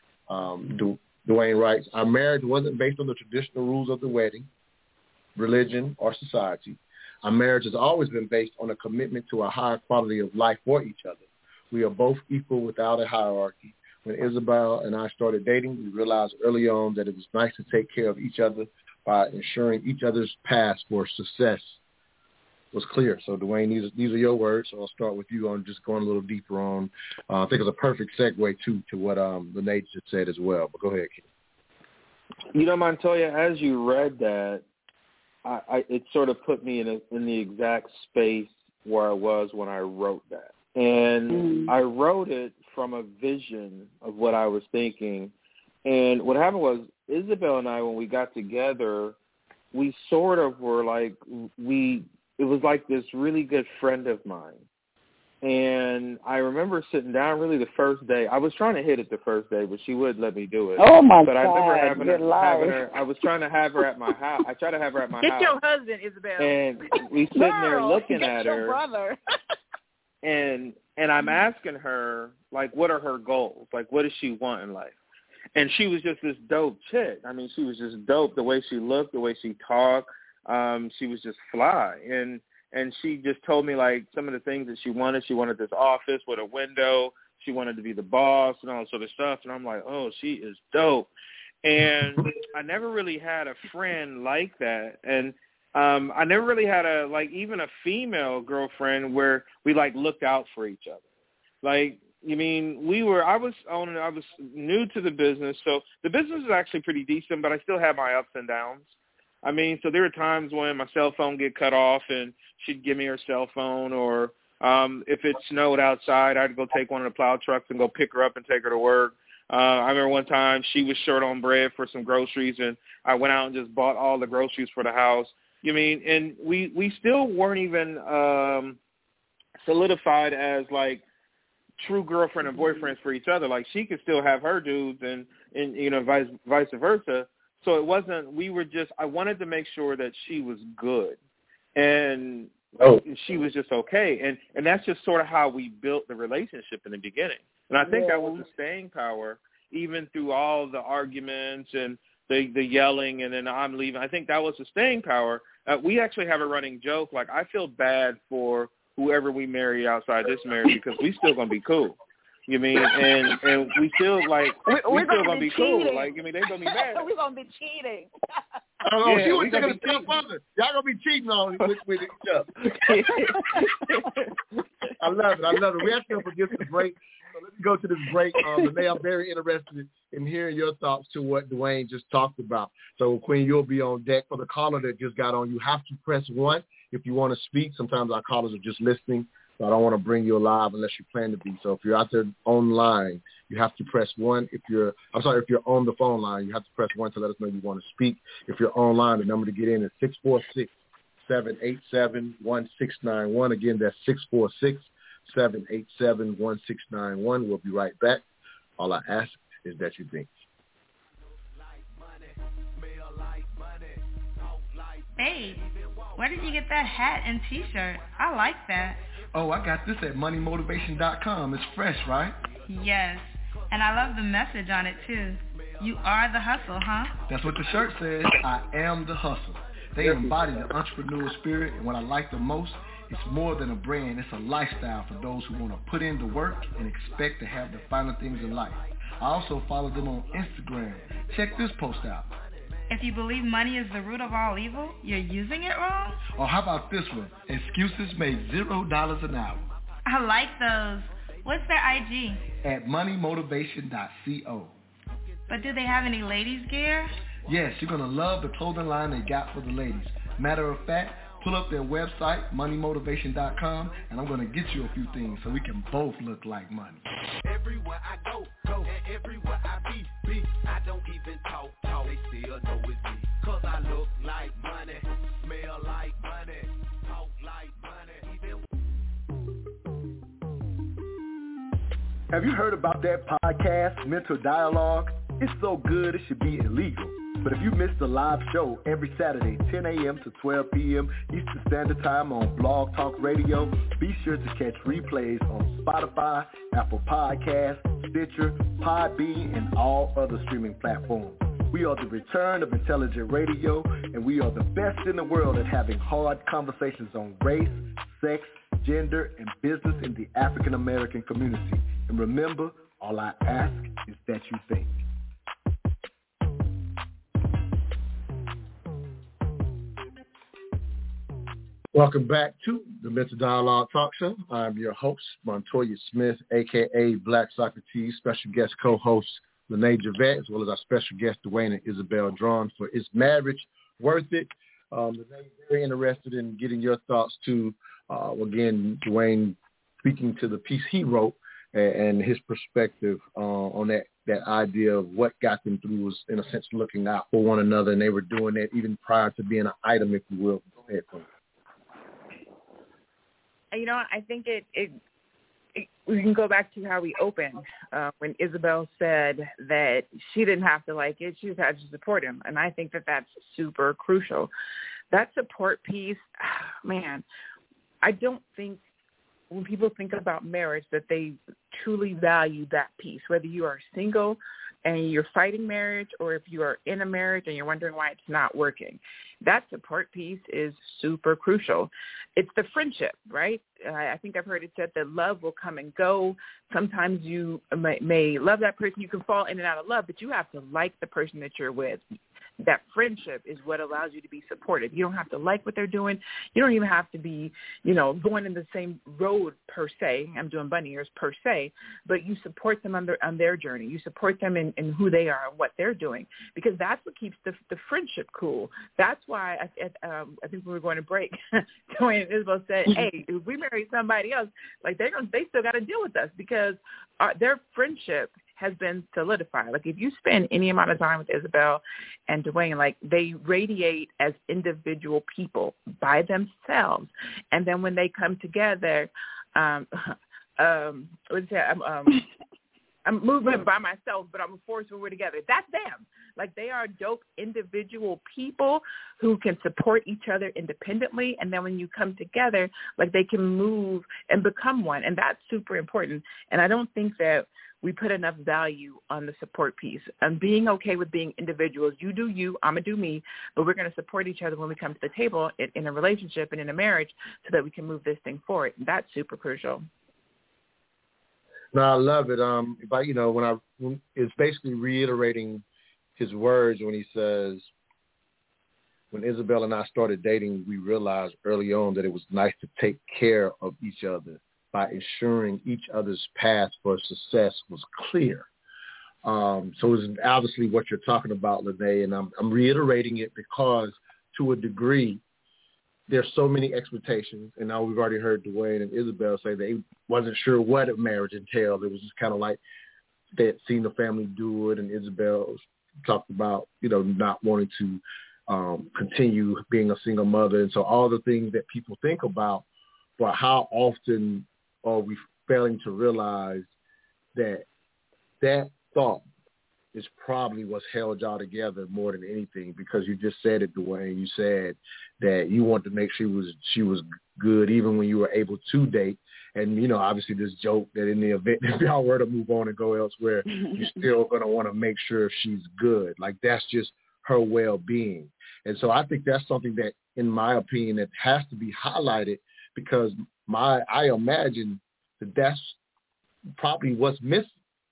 Dwayne writes, our marriage wasn't based on the traditional rules of the wedding, religion, or society. Our marriage has always been based on a commitment to a higher quality of life for each other. We are both equal without a hierarchy. When Isabel and I started dating, we realized early on that it was nice to take care of each other by ensuring each other's path for success was clear. So, Dwayne, these are your words. So I'll start with you on just going a little deeper on. I think it's a perfect segue, too, to what Lene just said as well. But go ahead, Ken. You know, Montoya, as you read that, it sort of put me in the exact space where I was when I wrote that. And I wrote it from a vision of what I was thinking. And what happened was Isabel and I, when we got together, we sort of were like, it was like this really good friend of mine. And I remember sitting down really the first day. I was trying to hit it the first day, but she wouldn't let me do it. Oh, my God. But I remember having her. I was trying to have her at my house. I tried to have her at my house. Get your husband, Isabel. And we sitting there looking at her. Get your brother. And I'm asking her, like, what are her goals? Like, what does she want in life? And she was just this dope chick. I mean, she was just dope. The way she looked, the way she talked, she was just fly. And she just told me, like, some of the things that she wanted. She wanted this office with a window. She wanted to be the boss and all that sort of stuff. And I'm like, oh, she is dope. And I never really had a friend like that. And I never really had even a female girlfriend where we looked out for each other. I was new to the business, so the business is actually pretty decent, but I still have my ups and downs. I mean, so there were times when my cell phone get cut off and she'd give me her cell phone, or if it snowed outside, I'd go take one of the plow trucks and go pick her up and take her to work. I remember one time she was short on bread for some groceries, and I went out and just bought all the groceries for the house. And we still weren't even solidified as true girlfriend and boyfriends for each other. Like, she could still have her dudes and vice versa. So it wasn't, I wanted to make sure that she was good. And she was just okay. And that's just sort of how we built the relationship in the beginning. And I think that was the staying power, even through all the arguments and the yelling and then I'm leaving. I think that was the staying power. We actually have a running joke. Like, I feel bad for whoever we marry outside this marriage because we still going to be cool. You mean, and we still like we're still gonna be cool. Like, I mean, they're gonna be mad. We're gonna be cheating. Oh, she was taking a step further. Y'all gonna be cheating on with each other. I love it. We have to forget the break. So let's go to this break. Renee, I'm very interested in hearing your thoughts to what Dwayne just talked about. So, Queen, you'll be on deck. For the caller that just got on, you have to press 1 if you want to speak. Sometimes our callers are just listening. So I don't want to bring you alive unless you plan to be. So if you're out there online, you have to press 1. If you're on the phone line, you have to press 1 to let us know you want to speak. If you're online, the number to get in is 646-787-1691. Again, that's 646-787-1691. We'll be right back. All I ask is that you think. Hey, where did you get that hat and T-shirt? I like that. Oh, I got this at moneymotivation.com. It's fresh, right? Yes, and I love the message on it, too. You are the hustle, huh? That's what the shirt says. I am the hustle. They embody the entrepreneurial spirit, and what I like the most, it's more than a brand. It's a lifestyle for those who want to put in the work and expect to have the finer things in life. I also follow them on Instagram. Check this post out. If you believe money is the root of all evil, you're using it wrong? Or how about this one? Excuses make $0 an hour. I like those. What's their IG? At moneymotivation.co. But do they have any ladies gear? Yes, you're going to love the clothing line they got for the ladies. Matter of fact, pull up their website, moneymotivation.com, and I'm going to get you a few things so we can both look like money. Everywhere I go, and everywhere I be. I don't even talk, they still know it's me. Cause I look like money, smell like money, talk like money. Have you heard about that podcast, Mental Dialogue? It's so good it should be illegal. But if you miss the live show every Saturday, 10 a.m. to 12 p.m. Eastern Standard Time on Blog Talk Radio, be sure to catch replays on Spotify, Apple Podcasts, Stitcher, Podbean, and all other streaming platforms. We are the return of intelligent radio, and we are the best in the world at having hard conversations on race, sex, gender, and business in the African American community. And remember, all I ask is that you think. Welcome back to the Mental Dialogue Talk Show. I'm your host, Montoya Smith, a.k.a. Black Socrates, special guest co-host Lene Javette, as well as our special guest Dwayne and Isabel Drawn for Is Marriage Worth It? Lene, very interested in getting your thoughts to, again, Dwayne speaking to the piece he wrote and his perspective on that idea of what got them through was, in a sense, looking out for one another, and they were doing that even prior to being an item, if you will. Go ahead, please. You know, I think we can go back to how we opened when Isabel said that she didn't have to like it. She just had to support him. And I think that that's super crucial. That support piece, man, I don't think when people think about marriage that they truly value that piece, whether you are single and you're fighting marriage or if you are in a marriage and you're wondering why it's not working. That support piece is super crucial. It's the friendship, right? I think I've heard it said that love will come and go. Sometimes you may love that person. You can fall in and out of love, but you have to like the person that you're with. That friendship is what allows you to be supportive. You don't have to like what they're doing. You don't even have to be, going in the same road per se. I'm doing bunny ears per se, but you support them on their journey. You support them in who they are and what they're doing, because that's what keeps the friendship cool. That's why I think we were going to break. Dwayne and Isabel said, "Hey, if we marry somebody else, like they still got to deal with us because their friendship has been solidified." Like if you spend any amount of time with Isabel and Dwayne, like they radiate as individual people by themselves, and then when they come together, moving by myself, but I'm a force when we're together. That's them. Like, they are dope individual people who can support each other independently, and then when you come together, like, they can move and become one, and that's super important. And I don't think that we put enough value on the support piece. And being okay with being individuals. You do you, I'm going to do me, but we're going to support each other when we come to the table in a relationship and in a marriage so that we can move this thing forward. That's super crucial. No, I love it. But it's basically reiterating his words when he says, when Isabel and I started dating, we realized early on that it was nice to take care of each other by ensuring each other's path for success was clear. So it's obviously what you're talking about, Lene, and I'm reiterating it because to a degree, there's so many expectations, and now we've already heard Dwayne and Isabel say they wasn't sure what a marriage entailed. It was just kind of like they had seen the family do it, and Isabel talked about, not wanting to continue being a single mother. And so all the things that people think about, but how often are we failing to realize that that thought is probably what's held y'all together more than anything, because you just said it, Dwayne. You said that you wanted to make sure she was good even when you were able to date. And, obviously this joke that in the event if y'all were to move on and go elsewhere, you're still going to want to make sure she's good. Like, that's just her well-being. And so I think that's something that, in my opinion, that has to be highlighted, because I imagine that that's probably what's missing.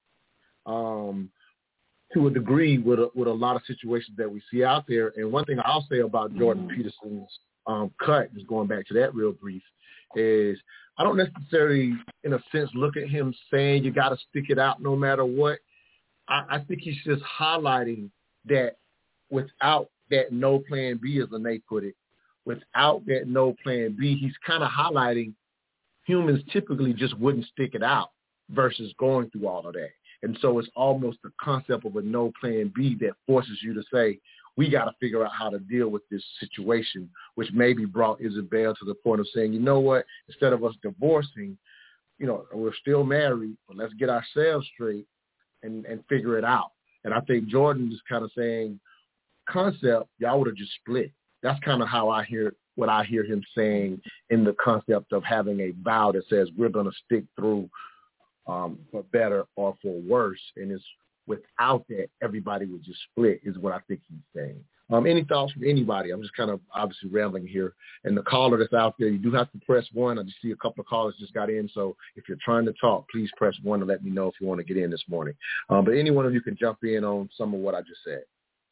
To a degree with a lot of situations that we see out there. And one thing I'll say about Jordan Peterson's cut, just going back to that real brief, is I don't necessarily, in a sense, look at him saying you got to stick it out no matter what. I think he's just highlighting that without that no plan B, as Lene put it, without that no plan B, he's kind of highlighting humans typically just wouldn't stick it out versus going through all of that. And so it's almost the concept of a no plan B that forces you to say, we got to figure out how to deal with this situation, which maybe brought Isabel to the point of saying, you know what, instead of us divorcing, we're still married, but let's get ourselves straight and figure it out. And I think Jordan is kind of saying, concept, y'all would have just split. That's kind of how I hear him saying in the concept of having a vow that says we're going to stick through for better or for worse. And it's without that, everybody would just split, is what I think he's saying. Any thoughts from anybody? I'm just kind of obviously rambling here. And the caller that's out there, you do have to press 1. I just see a couple of callers just got in. So if you're trying to talk, please press 1 to let me know if you want to get in this morning. But any one of you can jump in on some of what I just said.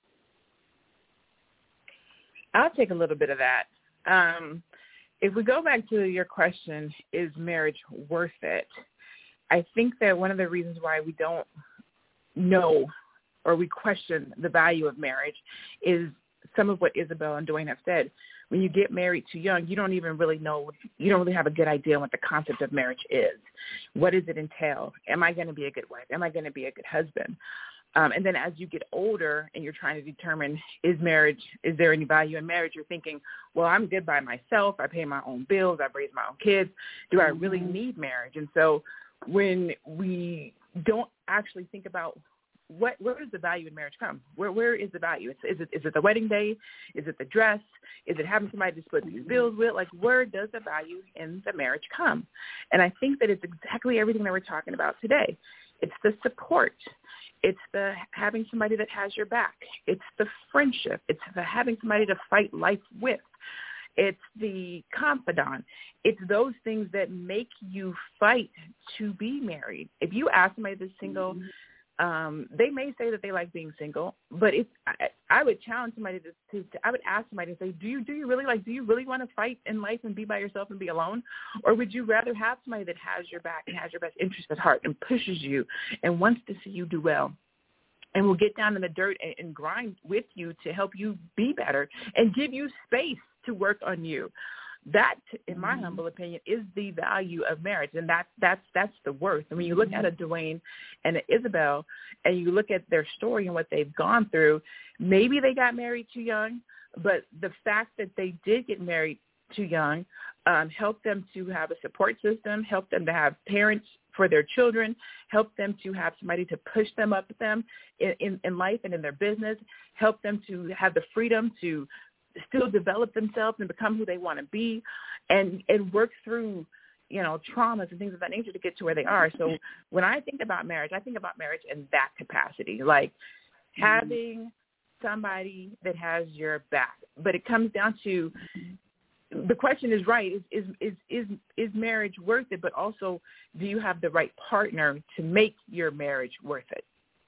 I'll take a little bit of that. If we go back to your question, is marriage worth it? I think that one of the reasons why we don't know or we question the value of marriage is some of what Isabel and Dwayne have said. When you get married too young, you don't even really know, you don't really have a good idea what the concept of marriage is. What does it entail? Am I going to be a good wife? Am I going to be a good husband? And then as you get older and you're trying to determine, is there any value in marriage? You're thinking, well, I'm good by myself. I pay my own bills. I've raised my own kids. Do I really need marriage? And so when we don't actually think about where does the value in marriage come? Where is the value? Is it the wedding day? Is it the dress? Is it having somebody to split these bills with? Like, where does the value in the marriage come? And I think that it's exactly everything that we're talking about today. It's the support. It's the having somebody that has your back. It's the friendship. It's the having somebody to fight life with. It's the confidant. It's those things that make you fight to be married. If you ask somebody that's single, they may say that they like being single, but I would challenge somebody I would ask somebody to say, do you really want to fight in life and be by yourself and be alone? Or would you rather have somebody that has your back and has your best interest at heart and pushes you and wants to see you do well and will get down in the dirt and grind with you to help you be better and give you space to work on you? That, in my humble opinion, is the value of marriage, and that's the worth. And when you look at a Dwayne and an Isabel, and you look at their story and what they've gone through, maybe they got married too young, but the fact that they did get married too young helped them to have a support system, helped them to have parents for their children, help them to have somebody to push them up with them in life and in their business, help them to have the freedom to still develop themselves and become who they want to be, and work through, traumas and things of that nature to get to where they are. So when I think about marriage, I think about marriage in that capacity, like having somebody that has your back. But it comes down to, the question is right, is marriage worth it? But also, do you have the right partner to make your marriage worth it?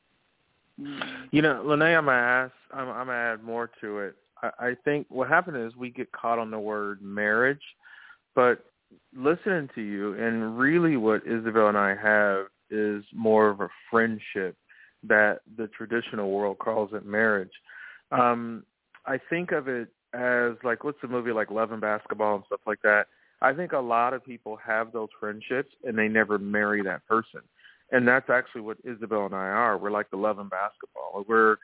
Lene, I'm gonna add more to it. I think what happened is we get caught on the word marriage, but listening to you, and really what Isabel and I have is more of a friendship that the traditional world calls it marriage. I think of it as like, what's the movie, like Love and Basketball and stuff like that. I think a lot of people have those friendships and they never marry that person. And that's actually what Isabel and I are. We're like the Love and Basketball. We're,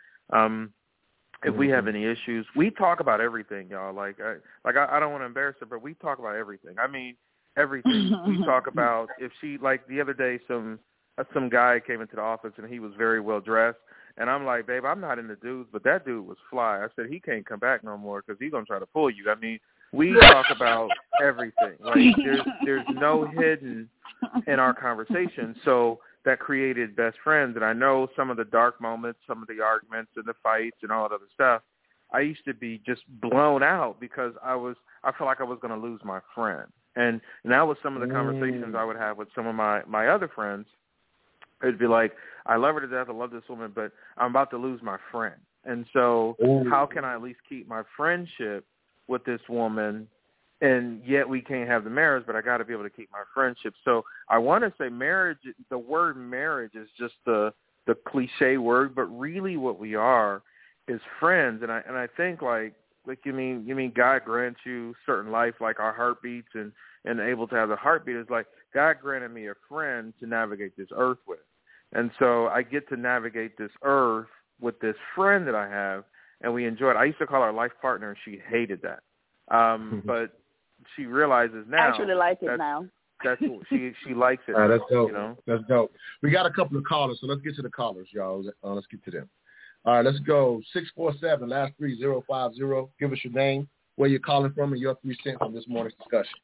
if we have any issues, we talk about everything, y'all. I don't want to embarrass her, but we talk about everything. I mean, everything. We talk about, if she, like the other day, some guy came into the office and he was very well dressed. And I'm like, babe, I'm not into dudes, but that dude was fly. I said, he can't come back no more because he's going to try to pull you. I mean, we talk about everything. Like, there's no hidden in our conversation. So that created best friends. And I know some of the dark moments, some of the arguments and the fights and all that other stuff, I used to be just blown out because I felt like I was going to lose my friend. And that was some of the conversations I would have with some of my other friends. It'd be like, I love her to death, I love this woman, but I'm about to lose my friend. And so how can I at least keep my friendship with this woman, and yet we can't have the marriage, but I got to be able to keep my friendship. So I want to say marriage, the word marriage is just the cliche word, but really what we are is friends. And I think like you mean God grants you certain life, like our heartbeats and able to have the heartbeat is like God granted me a friend to navigate this earth with. And so I get to navigate this earth with this friend that I have, and we enjoy it. I used to call her life partner, and she hated that. But she realizes now. I actually like it now. That's what she likes it. That's dope. That's dope. We got a couple of callers, so let's get to the callers, y'all. Let's get to them. All right, let's go. 647, last 3050. Give us your name, where you're calling from, and your 3 cents on this morning's discussion.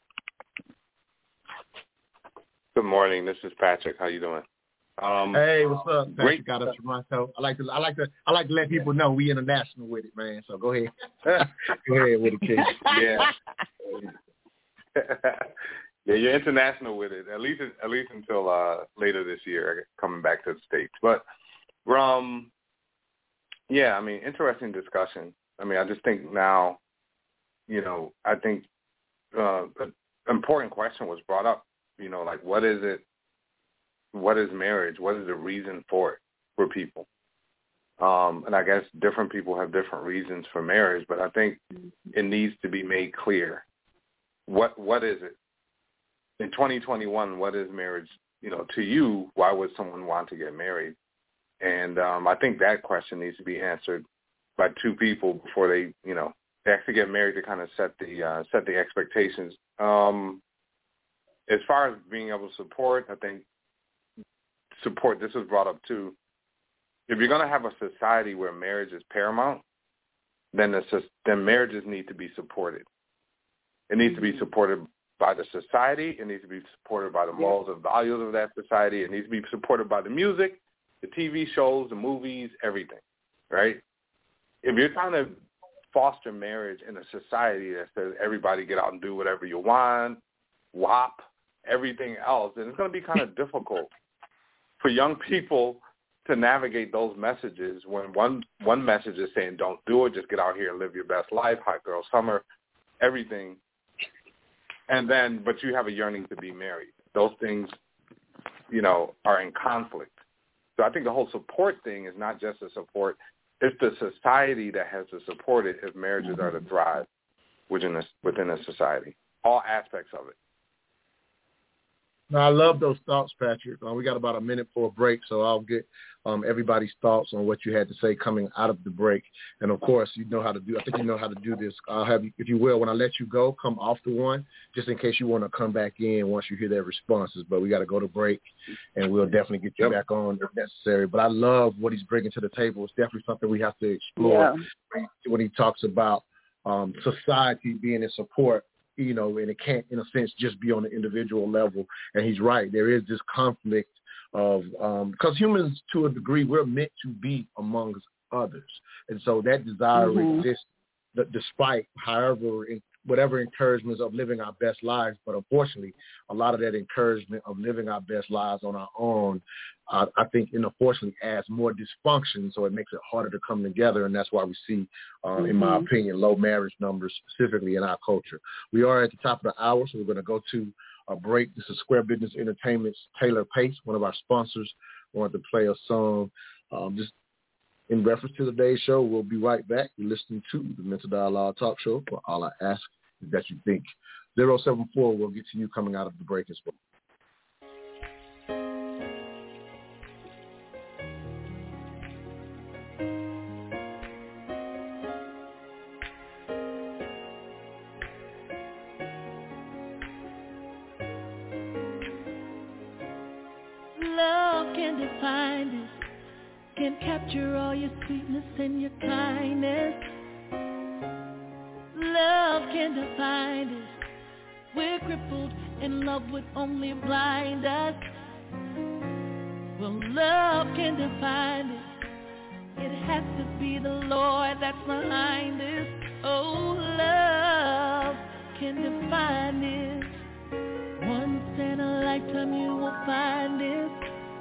Good morning. This is Patrick. How you doing? Hey, what's up? Great. Got us Toronto. I like to let people know we international with it, man. So go ahead. Go ahead with it, kid. Yeah. Yeah, you're international with it. At least until later this year, coming back to the States. But yeah, I mean, interesting discussion. I mean, I just think now, I think an important question was brought up. Like, what is it? What is marriage? What is the reason for it for people? And I guess different people have different reasons for marriage, but I think it needs to be made clear. What is it? In 2021, what is marriage? To you, why would someone want to get married? And I think that question needs to be answered by two people before they actually get married, to kind of set the expectations. As far as being able to support, I think support, this was brought up too. If you're going to have a society where marriage is paramount, then marriages need to be supported. It needs to be supported by the society. It needs to be supported by the morals and values of that society. It needs to be supported by the music, the TV shows, the movies, everything, right? If you're trying to foster marriage in a society that says everybody get out and do whatever you want, WAP, everything else, then it's going to be kind of difficult for young people to navigate those messages when one message is saying don't do it, just get out here and live your best life, hot girl summer, everything. And then, but you have a yearning to be married. Those things, are in conflict. So I think the whole support thing is not just a support. It's the society that has to support it if marriages are to thrive within a society, all aspects of it. No, I love those thoughts, Patrick. We got about a minute for a break, so I'll get everybody's thoughts on what you had to say coming out of the break. And, of course, I think you know how to do this. I'll have you, if you will, when I let you go, come off the one, just in case you want to come back in once you hear their responses. But we got to go to break, and we'll definitely get you back on if necessary. But I love what he's bringing to the table. It's definitely something we have to explore when he talks about society being in support. And it can't, in a sense, just be on the individual level. And he's right. There is this conflict of because humans, to a degree, we're meant to be amongst others. And so that desire exists despite, whatever encouragements of living our best lives. But unfortunately, a lot of that encouragement of living our best lives on our own, I think, unfortunately, adds more dysfunction. So it makes it harder to come together. And that's why we see, in my opinion, low marriage numbers, specifically in our culture. We are at the top of the hour, so we're going to go to a break. This is Square Business Entertainment's Taylor Pace, one of our sponsors. Wanted to play a song just in reference to today's show. We'll be right back. You're listening to the Mental Dialogue Talk Show. For all I ask is that you think. 074 will get to you coming out of the break as well. Love can define this, can capture all your sweetness and your kindness. Love can define this. We're crippled and love would only blind us. Well, love can define this. It has to be the Lord that's behind this. Oh, love can define this. Once in a lifetime you will find this.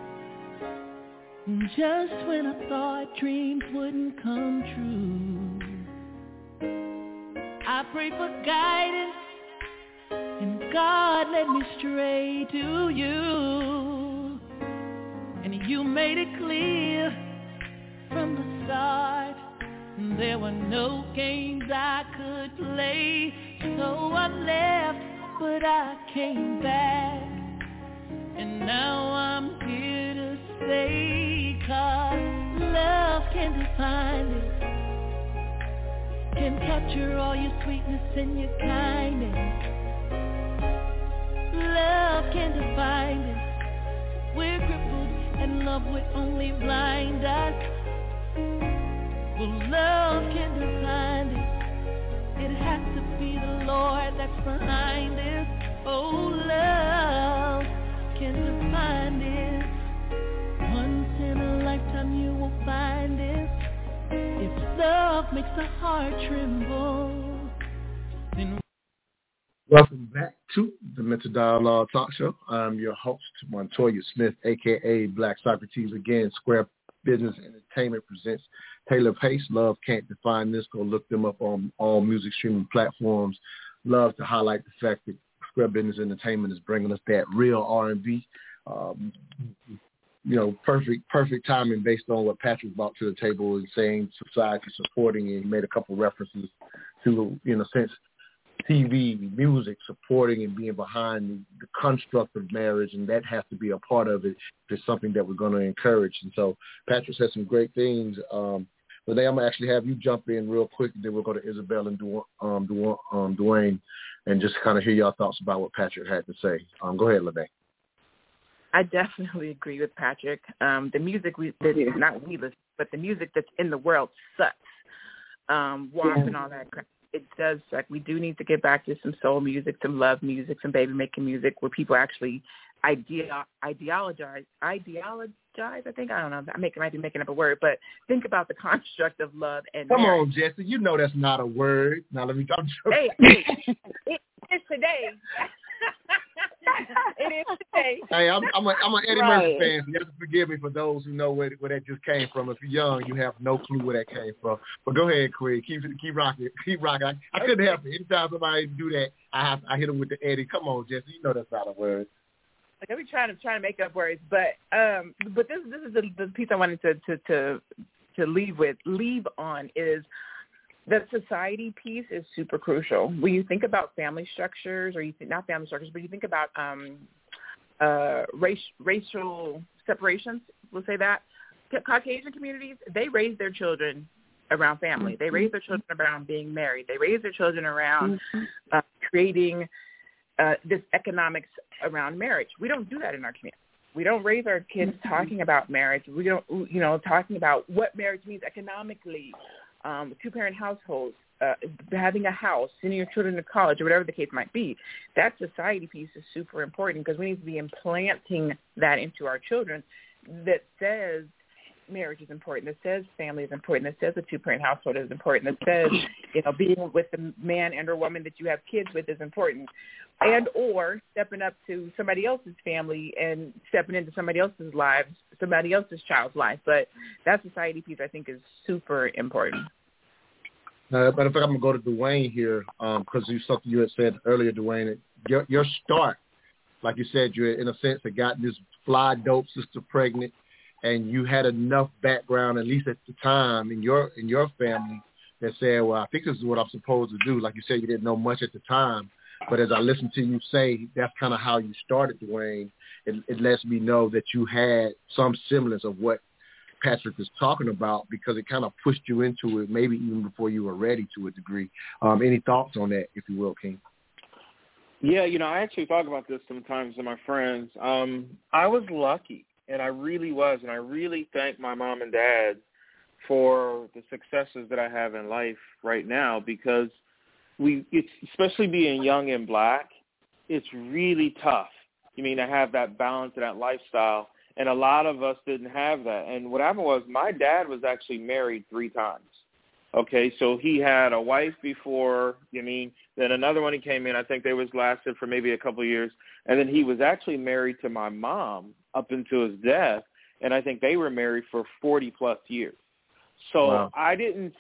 Just when I thought dreams wouldn't come true, I prayed for guidance, and God led me straight to you. And you made it clear from the start, there were no games I could play. So I left, but I came back, and now I'm here to stay. 'Cause love can define this, can capture all your sweetness and your kindness. Love can define this. We're crippled and love would only blind us. Well, love can define this. It has to be the Lord that's behind this. Oh, love can define this. Once in a lifetime you will find this. If love makes the heart tremble, then... Welcome back to the Mental Dialogue Talk Show. I'm your host, Montoya Smith, a.k.a. Black Socrates. Again, Square Business Entertainment presents Taylor Pace. Love Can't Define This. Go look them up on all music streaming platforms. Love to highlight the fact that Square Business Entertainment is bringing us that real R&B. Perfect timing based on what Patrick brought to the table and saying society supporting, and he made a couple references to, in a sense, TV, music supporting and being behind the construct of marriage, and that has to be a part of it. It's something that we're going to encourage. And so Patrick said some great things. Today I'm going to actually have you jump in real quick, and then we'll go to Isabel and Dwayne and just kind of hear your thoughts about what Patrick had to say. Go ahead, Lene. I definitely agree with Patrick. The music but the music that's in the world sucks. WAP and all that crap. It does suck. We do need to get back to some soul music, some love music, some baby making music where people actually ideologize. I think, I don't know. I might be making up a word, but think about the construct of love and Come marriage. on, Jesse. You know that's not a word. Now let me talk to you. Hey, it is today. It is today. Hey, I'm an Eddie Murphy fan, so you have to forgive me for those who know where that just came from. If you're young, you have no clue where that came from. But go ahead, Queen. Keep rocking. I couldn't help it. Anytime somebody do that, I hit them with the Eddie. Come on, Jesse. You know that's not a word. Like, I've been trying to make up words, but this is the piece I wanted to leave on is the society piece is super crucial. When you think about family structures, or you think not family structures, but you think about racial separations, we'll say that. Caucasian communities, they raise their children around family. They raise their children around being married. They raise their children around creating this economics around marriage. We don't do that in our community. We don't raise our kids talking about marriage. We don't, talking about what marriage means economically, two-parent households, having a house, sending your children to college, or whatever the case might be. That society piece is super important because we need to be implanting that into our children that says marriage is important, that says family is important, that says a two-parent household is important, that says, being with the man and or woman that you have kids with is important, and or stepping up to somebody else's family and stepping into somebody else's lives, somebody else's child's life. But that society piece, I think, is super important. But in fact, I'm going to go to Dwayne here because something you had said earlier, Dwayne. Your start, like you said, you in a sense had gotten this fly dope sister pregnant, and you had enough background, at least at the time, in your family that said, well, I think this is what I'm supposed to do. Like you said, you didn't know much at the time. But as I listen to you say, that's kind of how you started, Dwayne. It lets me know that you had some semblance of what Patrick is talking about because it kind of pushed you into it, maybe even before you were ready to a degree. Any thoughts on that, if you will, King? Yeah, I actually talk about this sometimes with my friends. I was lucky, and I really was, and I really thank my mom and dad for the successes that I have in life right now because it's especially being young and black, it's really tough. To have that balance and that lifestyle. And a lot of us didn't have that. And what happened was my dad was actually married 3 times. Okay, so he had a wife before, then another one he came in. I think they lasted for maybe a couple of years. And then he was actually married to my mom up until his death. And I think they were married for 40-plus years. So wow. I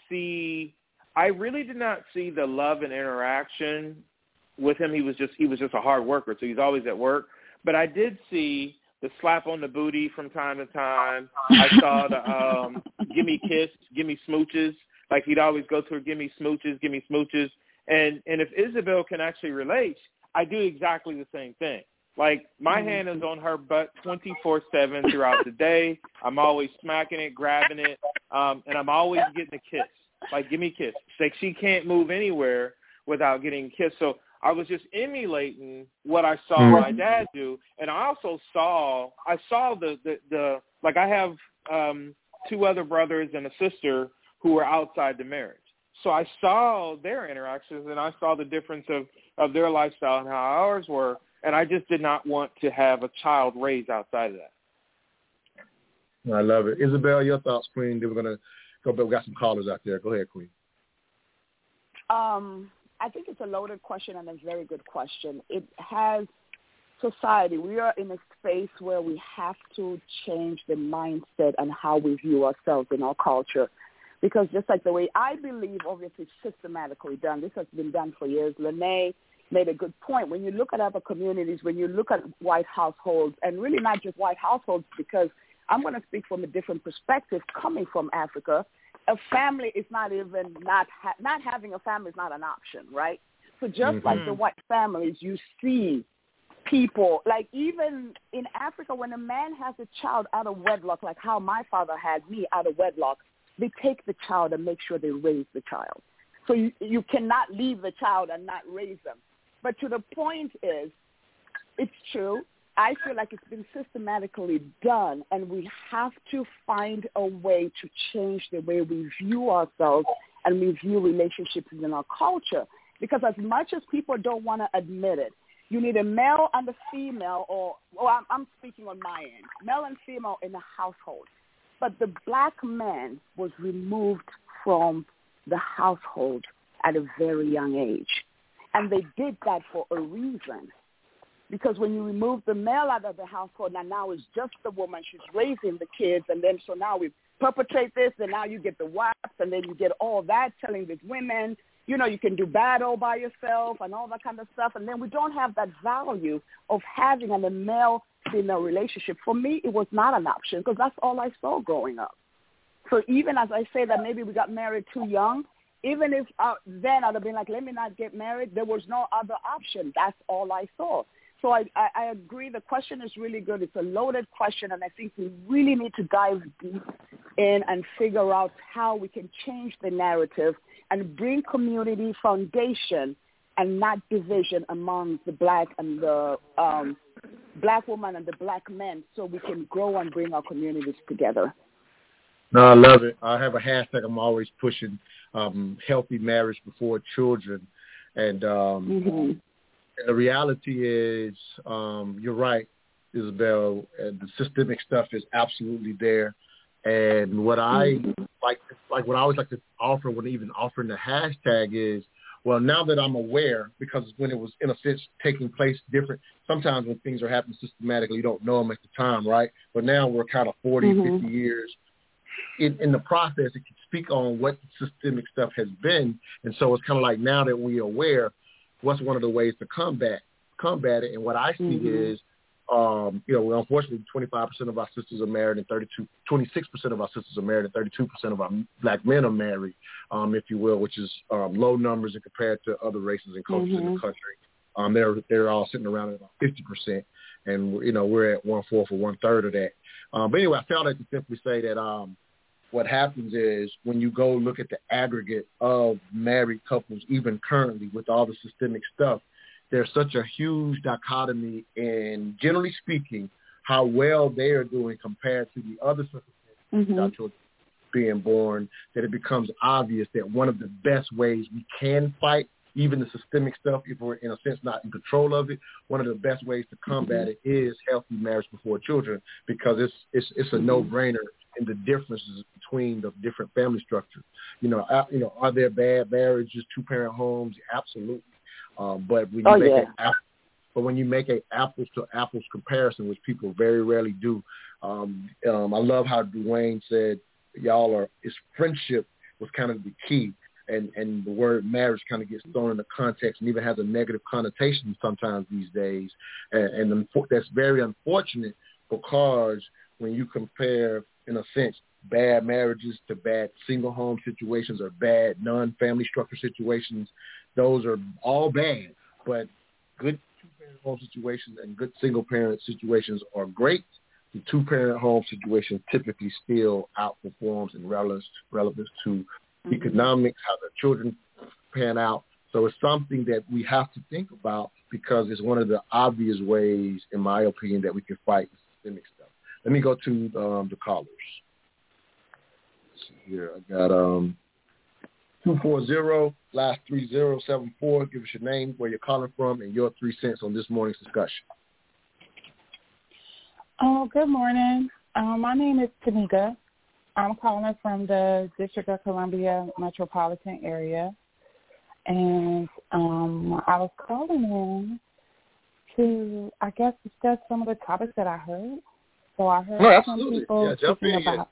really did not see the love and interaction with him. He was just a hard worker, so he's always at work. But I did see the slap on the booty from time to time. I saw the give me kiss, give me smooches. Like he'd always go to her, give me smooches, give me smooches. And if Isabel can actually relate, I do exactly the same thing. Like my hand is on her butt 24/7 throughout the day. I'm always smacking it, grabbing it, and I'm always getting a kiss. Like give me a kiss. Like she can't move anywhere without getting a kiss. So I was just emulating what I saw my dad do, and I also saw the like I have 2 other brothers and a sister who were outside the marriage. So I saw their interactions, and I saw the difference of their lifestyle and how ours were, and I just did not want to have a child raised outside of that. I love it. Isabel, your thoughts, Queen? Then we're going to go, but we got some callers out there. Go ahead, Queen. I think it's a loaded question and a very good question. It has society. We are in a space where we have to change the mindset and how we view ourselves in our culture. Because just like the way I believe, obviously, systematically done, this has been done for years. Lene made a good point. When you look at other communities, when you look at white households, and really not just white households, because I'm going to speak from a different perspective coming from Africa, a family is not even, not having a family is not an option, right? So just like the white families, you see people, like even in Africa, when a man has a child out of wedlock, like how my father had me out of wedlock, they take the child and make sure they raise the child. So you cannot leave the child and not raise them. But to the point is, it's true. I feel like it's been systematically done, and we have to find a way to change the way we view ourselves and we view relationships in our culture. Because as much as people don't want to admit it, you need a male and a female, or I'm speaking on my end, male and female in a household. But the black man was removed from the household at a very young age. And they did that for a reason. Because when you remove the male out of the household, now it's just the woman. She's raising the kids. And then so now we perpetrate this, and now you get the wives, and then you get all that telling these women, you can do bad all by yourself and all that kind of stuff. And then we don't have that value of having a male-female relationship. For me, it was not an option because that's all I saw growing up. So even as I say that maybe we got married too young, even if then I'd have been like, let me not get married, there was no other option. That's all I saw. So I agree. The question is really good. It's a loaded question, and I think we really need to dive deep in and figure out how we can change the narrative and bring community foundation and not division among the black and the black woman and the black men, so we can grow and bring our communities together. No, I love it. I have a hashtag I'm always pushing, healthy marriage before children. And the reality is, you're right, Isabel, and the systemic stuff is absolutely there. And what I what I always like to offer when even offering the hashtag is, well, now that I'm aware, because when it was, in a sense, taking place different, sometimes when things are happening systematically, you don't know them at the time, right? But now we're kind of 40, 50 years in the process. It can speak on what systemic stuff has been. And so it's kind of like, now that we're aware, what's one of the ways to combat it? And what I see is, unfortunately, 25% of our sisters are married, and 26% of our sisters are married, and 32% of our black men are married, if you will, which is low numbers in compared to other races and cultures in the country. They're all sitting around at about 50%, and we're at 1/4 or 1/3 of that. But anyway, I felt like to simply say that what happens is, when you go look at the aggregate of married couples, even currently with all the systemic stuff, there's such a huge dichotomy in, generally speaking, how well they are doing compared to the other circumstances without children being born, that it becomes obvious that one of the best ways we can fight even the systemic stuff, if we're in a sense not in control of it, one of the best ways to combat it is healthy marriage before children, because it's a no-brainer in the differences between the different family structures. Are there bad marriages, two-parent homes? Absolutely. But when you make an apples to apples comparison, which people very rarely do, I love how Dwayne said, it's friendship was kind of the key. And the word marriage kind of gets thrown into context and even has a negative connotation sometimes these days. And that's very unfortunate, because when you compare, in a sense, bad marriages to bad single home situations or bad non-family structure situations, those are all bad. But good two-parent home situations and good single-parent situations are great. The two-parent home situation typically still outperforms in relevance to economics, how the children pan out. So it's something that we have to think about, because it's one of the obvious ways, in my opinion, that we can fight systemic stuff. Let me go to the callers. Let's see here. I got 240, last 3074. Give us your name, where you're calling from, and your 3 cents on this morning's discussion. Oh, good morning. My name is Tanika. I'm calling from the District of Columbia metropolitan area, and I was calling in to, I guess, discuss some of the topics that I heard. So I heard some people speaking about.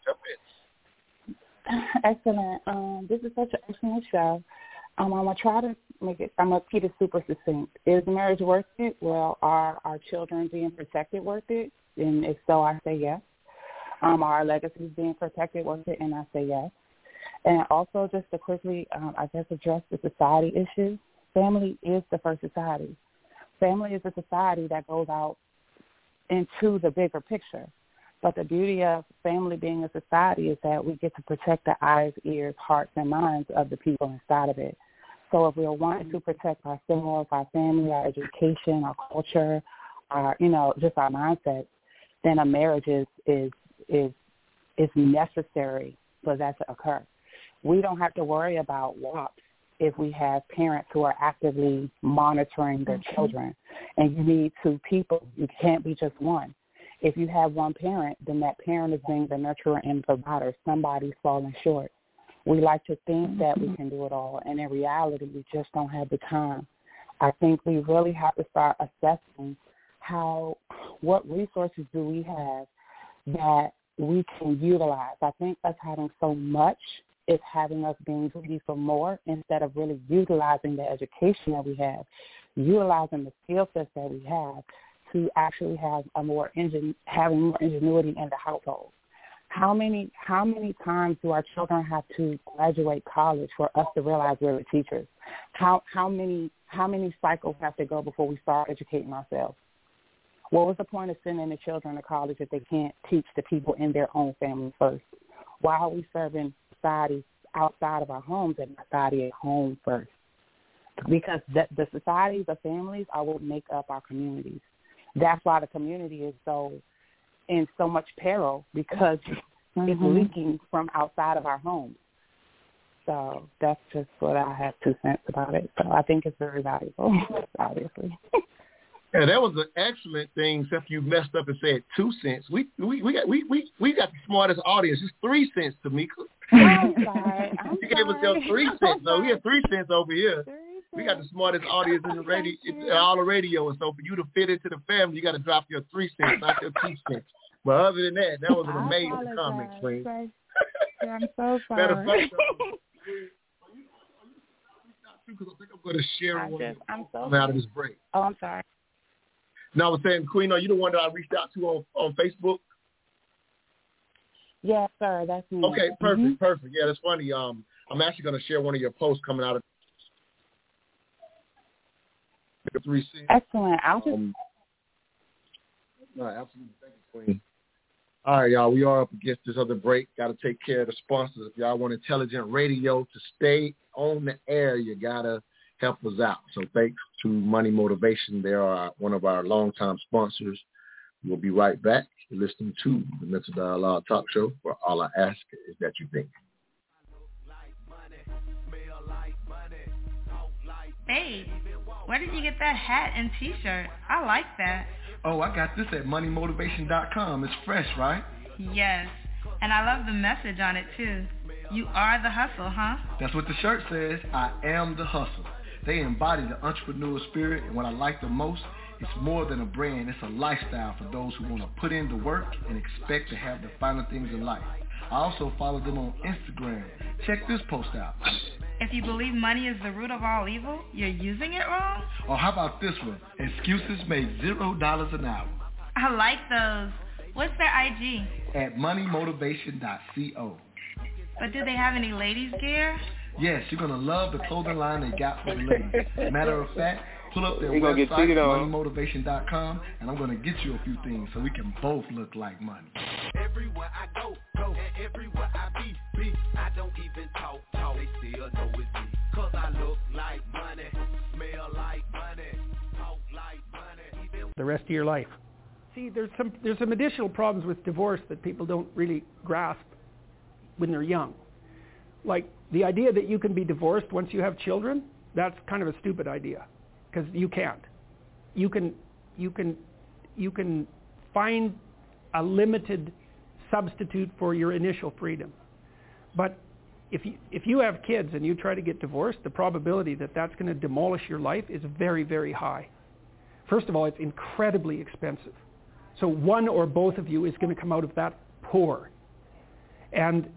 Excellent. This is such an excellent show. I'm gonna try to make it. I'm gonna keep it super succinct. Is marriage worth it? Well, are our children being protected worth it? And if so, I say yes. Are our legacies being protected worth it? And I say yes. And also, just to quickly, I guess, address the society issue. Family is the first society. Family is a society that goes out into the bigger picture. But the beauty of family being a society is that we get to protect the eyes, ears, hearts, and minds of the people inside of it. So if we're wanting to protect ourselves, our family, our education, our culture, our, just our mindset, then a marriage is necessary for that to occur. We don't have to worry about WAPs if we have parents who are actively monitoring their children. And you need two people. You can't be just one. If you have one parent, then that parent is being the nurturer and provider. Somebody's falling short. We like to think that we can do it all, and in reality, we just don't have the time. I think we really have to start assessing what resources do we have that we can utilize. I think us having so much is having us being greedy for more instead of really utilizing the education that we have, utilizing the skill sets that we have to actually have having more ingenuity in the household. How many times do our children have to graduate college for us to realize we're the teachers? How many cycles have to go before we start educating ourselves? What was the point of sending the children to college if they can't teach the people in their own family first? Why are we serving society outside of our homes and society at home first? Because the societies of families are what make up our communities. That's why the community is in so much peril, because it's leaking from outside of our homes. So that's just what I have 2 cents about it. So I think it's very valuable, obviously. Yeah, that was an excellent thing. Except you messed up and said 2 cents. We got the smartest audience. It's 3 cents, Tamika. I'm sorry. You gave us your 3 cents. So we have 3 cents over here. We got the smartest audience in the radio, all the radio, and so for you to fit into the family, you got to drop your 3 cents, not your 2 cents. But other than that, that was an amazing comment, Queen. I'm so sorry. Matter of fact, because I think I'm going to share one. I'm out of this break. Oh, I'm sorry. No, I was saying, Queen, are you the one that I reached out to on Facebook? Yes, sir. That's me. Okay, perfect. Yeah, that's funny. I'm actually going to share one of your posts coming out of 3 cents. Excellent. No, absolutely. Thank you, Queen. All right, y'all. We are up against this other break. Got to take care of the sponsors. If y'all want intelligent radio to stay on the air, you got to help us out. So thanks to Money Motivation. They are one of our longtime sponsors. We'll be right back. You're listening to the Mental Dialogue Talk Show, where all I ask is that you think. Babe, where did you get that hat and T-shirt? I like that. Oh, I got this at moneymotivation.com. It's fresh, right? Yes, and I love the message on it, too. You are the hustle, huh? That's what the shirt says. I am the hustle. They embody the entrepreneurial spirit, and what I like the most, it's more than a brand. It's a lifestyle for those who want to put in the work and expect to have the finer things in life. I also follow them on Instagram. Check this post out. If you believe money is the root of all evil, you're using it wrong? Or how about this one? Excuses make $0 an hour. I like those. What's their IG? At moneymotivation.co. But do they have any ladies gear? Yes, you're going to love the clothing line they got for the ladies. Matter of fact, pull up their website, moneymotivation.com, and I'm going to get you a few things so we can both look like money. Everywhere I go, and everywhere I be, I don't even talk, they still know it's me. Cause I look like money, smell like money, talk like money. The rest of your life. See, there's some additional problems with divorce that people don't really grasp when they're young. Like the idea that you can be divorced once you have children, that's kind of a stupid idea, because you can't. You can find a limited substitute for your initial freedom. But if you have kids and you try to get divorced, the probability that that's going to demolish your life is very, very high. First of all, it's incredibly expensive. So one or both of you is going to come out of that poor. And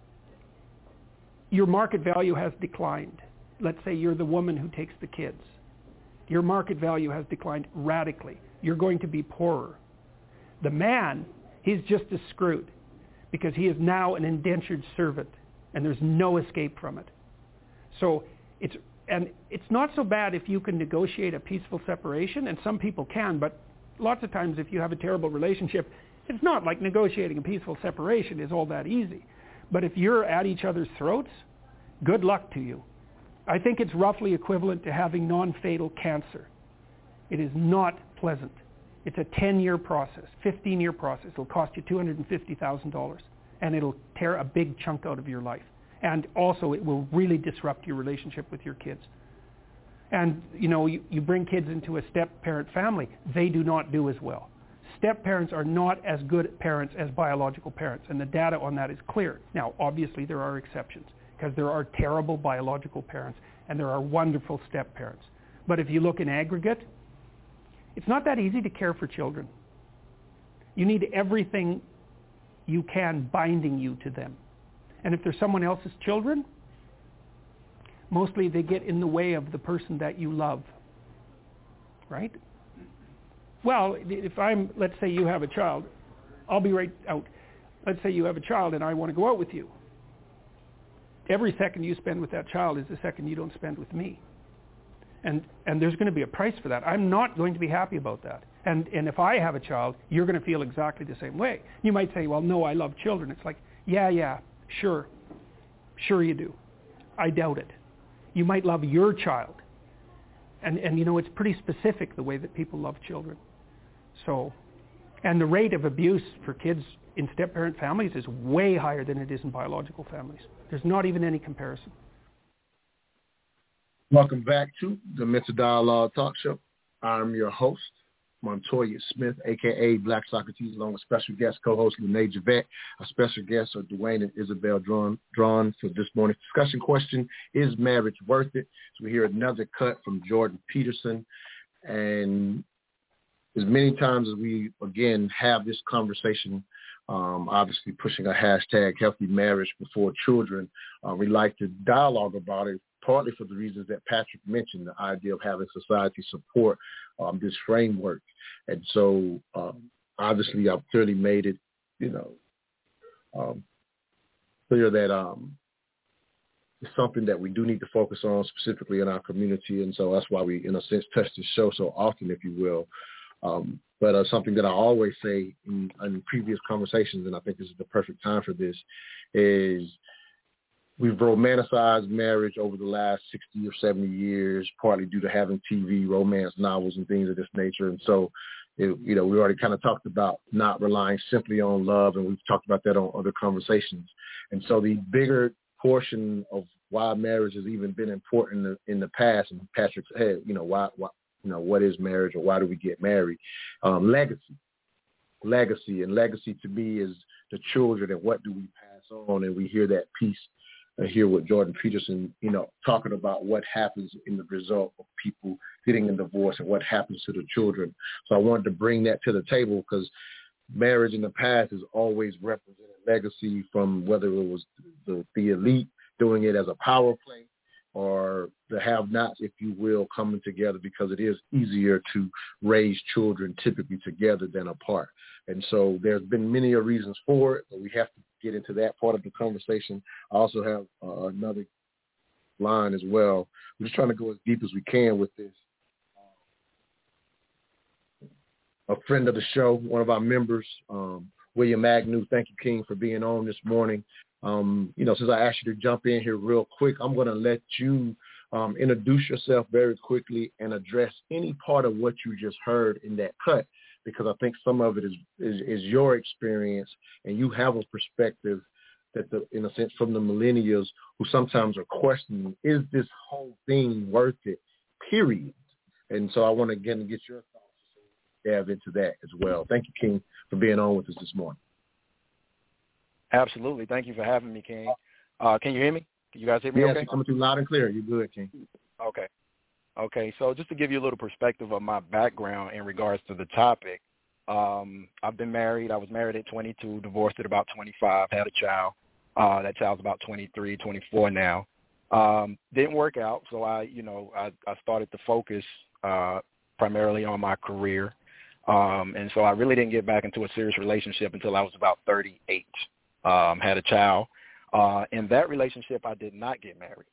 your market value has declined. Let's say you're the woman who takes the kids. Your market value has declined radically. You're going to be poorer. The man, he's just as screwed because he is now an indentured servant and there's no escape from it. So it's not so bad if you can negotiate a peaceful separation, and some people can, but lots of times if you have a terrible relationship, it's not like negotiating a peaceful separation is all that easy. But if you're at each other's throats, good luck to you. I think it's roughly equivalent to having non-fatal cancer. It is not pleasant. It's a 10-year process, 15-year process. It'll cost you $250,000, and it'll tear a big chunk out of your life. And also it will really disrupt your relationship with your kids. And, you bring kids into a step-parent family. They do not do as well. Step-parents are not as good parents as biological parents, and the data on that is clear. Now, obviously, there are exceptions, because there are terrible biological parents, and there are wonderful step-parents. But if you look in aggregate, it's not that easy to care for children. You need everything you can binding you to them. And if they're someone else's children, mostly they get in the way of the person that you love, right? Well, let's say you have a child, I'll be right out. Let's say you have a child and I want to go out with you. Every second you spend with that child is a second you don't spend with me. And there's going to be a price for that. I'm not going to be happy about that. And if I have a child, you're going to feel exactly the same way. You might say, well, no, I love children. It's like, yeah, sure you do. I doubt it. You might love your child. And you know, it's pretty specific the way that people love children. So, and the rate of abuse for kids in step-parent families is way higher than it is in biological families. There's not even any comparison. Welcome back to the Mental Dialogue Talk Show. I'm your host, Montoya Smith, a.k.a. Black Socrates, along with special guest co-host Lene Javette. Our special guests are Dwayne and Isabel drawn for this morning's discussion question, is marriage worth it? So we hear another cut from Jordan Peterson. And as many times as we, again, have this conversation, obviously pushing a hashtag healthy marriage before children, we like to dialogue about it, partly for the reasons that Patrick mentioned, the idea of having society support this framework. And so obviously I've clearly made it, clear that it's something that we do need to focus on specifically in our community. And so that's why we, in a sense, touch this show so often, if you will. But something that I always say in previous conversations, and I think this is the perfect time for this, is we've romanticized marriage over the last 60 or 70 years, partly due to having TV, romance novels, and things of this nature. And so, we already kind of talked about not relying simply on love, and we've talked about that on other conversations. And so the bigger portion of why marriage has even been important in the past, and Patrick said, why what is marriage, or why do we get married? Legacy, and legacy to me is the children, and what do we pass on? And we hear that piece. I hear what Jordan Peterson, talking about what happens in the result of people getting a divorce and what happens to the children. So I wanted to bring that to the table because marriage in the past has always represented legacy, from whether it was the elite doing it as a power play, or the have-nots, if you will, coming together, because it is easier to raise children typically together than apart. And so there's been many reasons for it, but we have to get into that part of the conversation. I also have another line as well. We're just trying to go as deep as we can with this. A friend of the show, one of our members, William Agnew, thank you, King, for being on this morning. Since I asked you to jump in here real quick, I'm going to let you introduce yourself very quickly and address any part of what you just heard in that cut, because I think some of it is your experience, and you have a perspective that, in a sense, from the millennials who sometimes are questioning, is this whole thing worth it, period? And so I want to, again, get your thoughts, dive into that as well. Thank you, King, for being on with us this morning. Absolutely. Thank you for having me, King. Can you hear me? Can you guys hear me okay? Yes, coming through loud and clear. You're good, King. Okay. So just to give you a little perspective of my background in regards to the topic, I've been married. I was married at 22, divorced at about 25, had a child. That child's about 23, 24 now. Didn't work out, so I started to focus primarily on my career. And so I really didn't get back into a serious relationship until I was about 38. Had a child. In that relationship, I did not get married.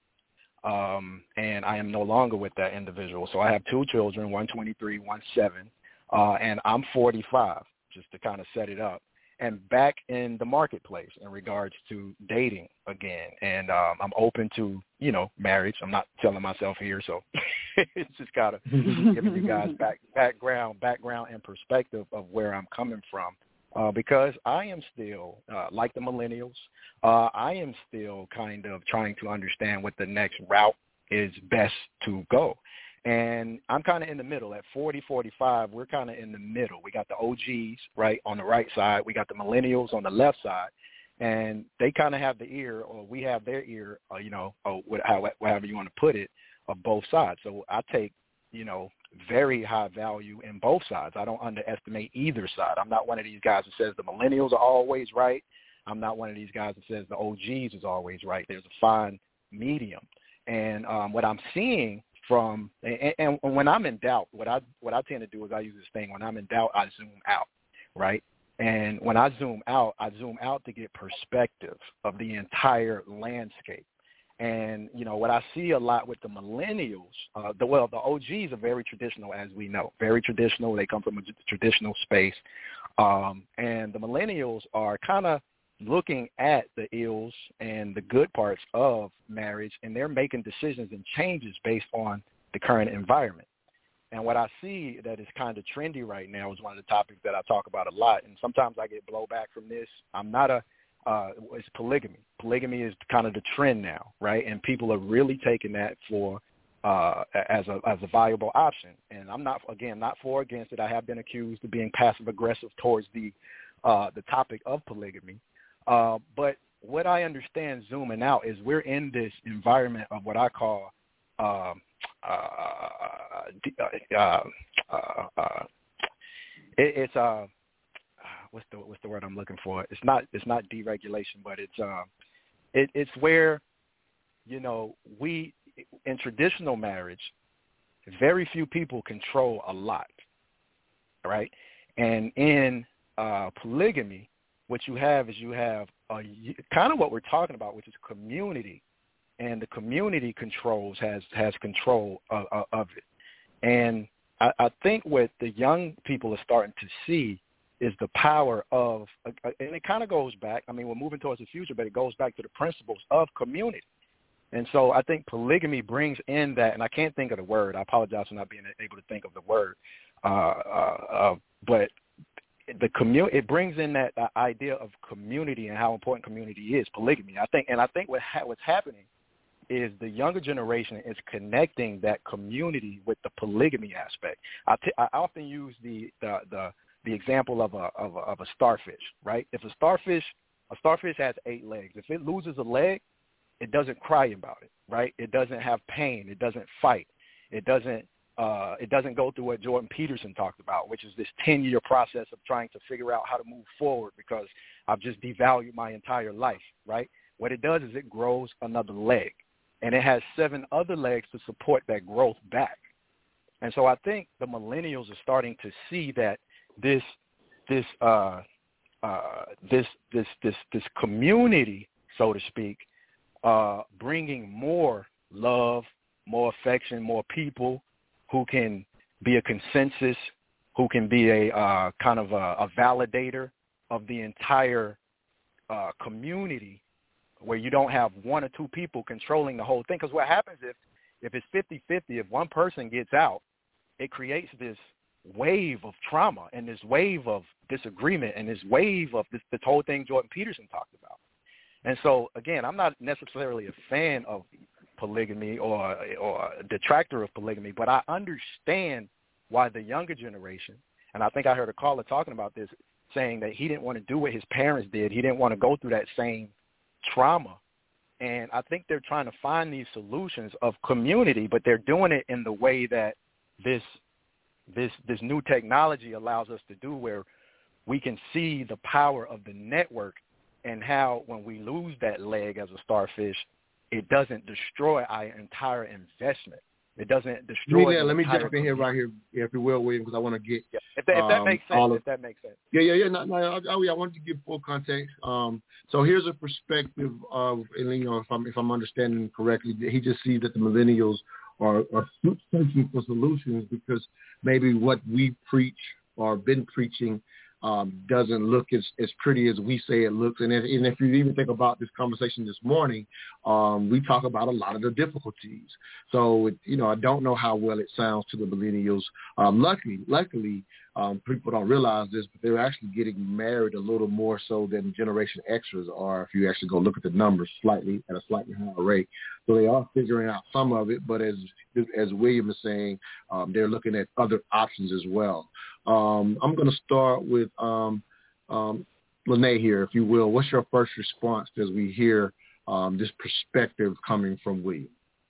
And I am no longer with that individual. So I have two children, one 23, one 7, and I'm 45, just to kind of set it up. And back in the marketplace in regards to dating again. And I'm open to, marriage. I'm not telling myself here, so it's just kind of giving you guys background and perspective of where I'm coming from. Because I am still, like the millennials, I am still kind of trying to understand what the next route is best to go. And I'm kind of in the middle. At 40, 45, we're kind of in the middle. We got the OGs, right, on the right side. We got the millennials on the left side. And they kind of have the ear, or we have their ear, or however you want to put it, of both sides. So I take, very high value in both sides. I don't underestimate either side. I'm not one of these guys that says the millennials are always right. I'm not one of these guys that says the OGs is always right. There's a fine medium. And what I'm seeing from, and when I'm in doubt, what I tend to do is I use this thing. When I'm in doubt, I zoom out, right? And when I zoom out to get perspective of the entire landscape. And, what I see a lot with the millennials, the OGs are very traditional, as we know, very traditional. They come from a traditional space. And the millennials are kind of looking at the ills and the good parts of marriage, and they're making decisions and changes based on the current environment. And what I see that is kind of trendy right now is one of the topics that I talk about a lot, and sometimes I get blowback from this. It's polygamy. Polygamy is kind of the trend now, right? And people are really taking that for as a viable option. And I'm not for or against it. I have been accused of being passive aggressive towards the topic of polygamy. But what I understand zooming out is we're in this environment of what I call what's the word I'm looking for? It's not deregulation, but it's where, we in traditional marriage, very few people control a lot, right? And in polygamy, what you have is kind of what we're talking about, which is community, and the community has control of it. And I think what the young people are starting to see is the power of, and it kind of goes back, we're moving towards the future, but it goes back to the principles of community. And so I think polygamy brings in that, and I can't think of the word. I apologize for not being able to think of the word. But it brings in that idea of community and how important community is, polygamy. I think what's happening is the younger generation is connecting that community with the polygamy aspect. I often use the example of a starfish, right? If a starfish has 8 legs. If it loses a leg, it doesn't cry about it, right? It doesn't have pain. It doesn't fight. It doesn't go through what Jordan Peterson talked about, which is this 10-year process of trying to figure out how to move forward because I've just devalued my entire life, right? What it does is it grows another leg, and it has 7 other legs to support that growth back. And so I think the millennials are starting to see that this community, so to speak, bringing more love, more affection, more people who can be a consensus, who can be a kind of a validator of the entire community, where you don't have 1 or 2 people controlling the whole thing. Because what happens if it's 50-50, if one person gets out, it creates this wave of trauma and this wave of disagreement and this wave of this whole thing Jordan Peterson talked about. And so, again, I'm not necessarily a fan of polygamy or a detractor of polygamy, but I understand why the younger generation, and I think I heard a caller talking about this, saying that he didn't want to do what his parents did. He didn't want to go through that same trauma. And I think they're trying to find these solutions of community, but they're doing it in the way that this new technology allows us to do, where we can see the power of the network and how when we lose that leg as a starfish, it doesn't destroy our entire investment. It doesn't destroy. Let me jump in here right here, if you will, William, because I want to get if that makes sense. If that makes sense. Yeah. I wanted to give full context. So here's a perspective of, if I'm understanding correctly, he just sees that the millennials are searching for solutions because maybe what we preach or been preaching doesn't look as pretty as we say it looks. And if you even think about this conversation this morning, we talk about a lot of the difficulties. So, I don't know how well it sounds to the millennials. Luckily, people don't realize this, but they're actually getting married a little more so than Generation Xers are, if you actually go look at the numbers at a slightly higher rate. So they are figuring out some of it, but as William is saying, they're looking at other options as well. I'm going to start with Lene here, if you will. What's your first response as we hear this perspective coming from William?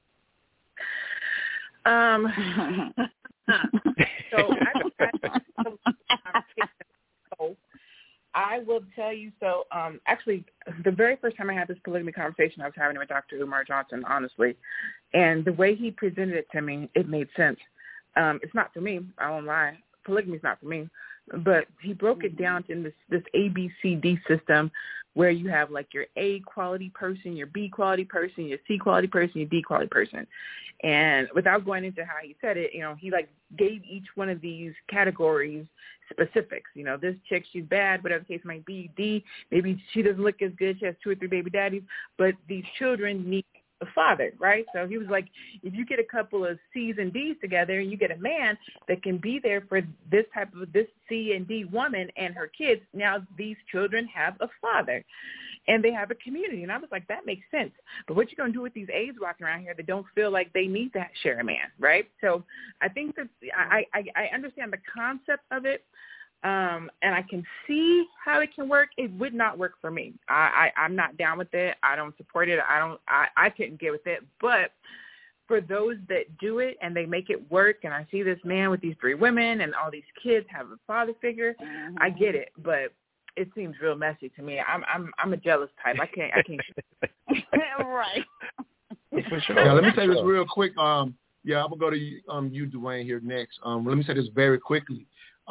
I will tell you. So actually, the very first time I had this polygamy conversation, I was having it with Dr. Umar Johnson, honestly. And the way he presented it to me, it made sense. It's not for me. I won't lie. Polygamy is not for me. but he broke it down in this ABCD system where you have like your A quality person, your B quality person, your C quality person, your D quality person. And without going into how he said it, he like gave each one of these categories specifics. This chick, she's bad, whatever the case might be. D, maybe she doesn't look as good. She has 2 or 3 baby daddies, but these children need a father, right? So he was like, if you get a couple of C's and D's together and you get a man that can be there for this C and D woman and her kids, now these children have a father and they have a community. And I was like, that makes sense. But what you going to do with these A's walking around here that don't feel like they need to share a man, right? So I think that I understand the concept of it. And I can see how it can work. It would not work for me. I'm not down with it. I don't support it. I couldn't get with it. But for those that do it and they make it work, and I see this man with these 3 women and all these kids have a father figure, I get it. But it seems real messy to me. I'm a jealous type. I can't. Right. For sure. Now, let me say this real quick. I'm gonna go to you, Dwayne, here next. Let me say this very quickly.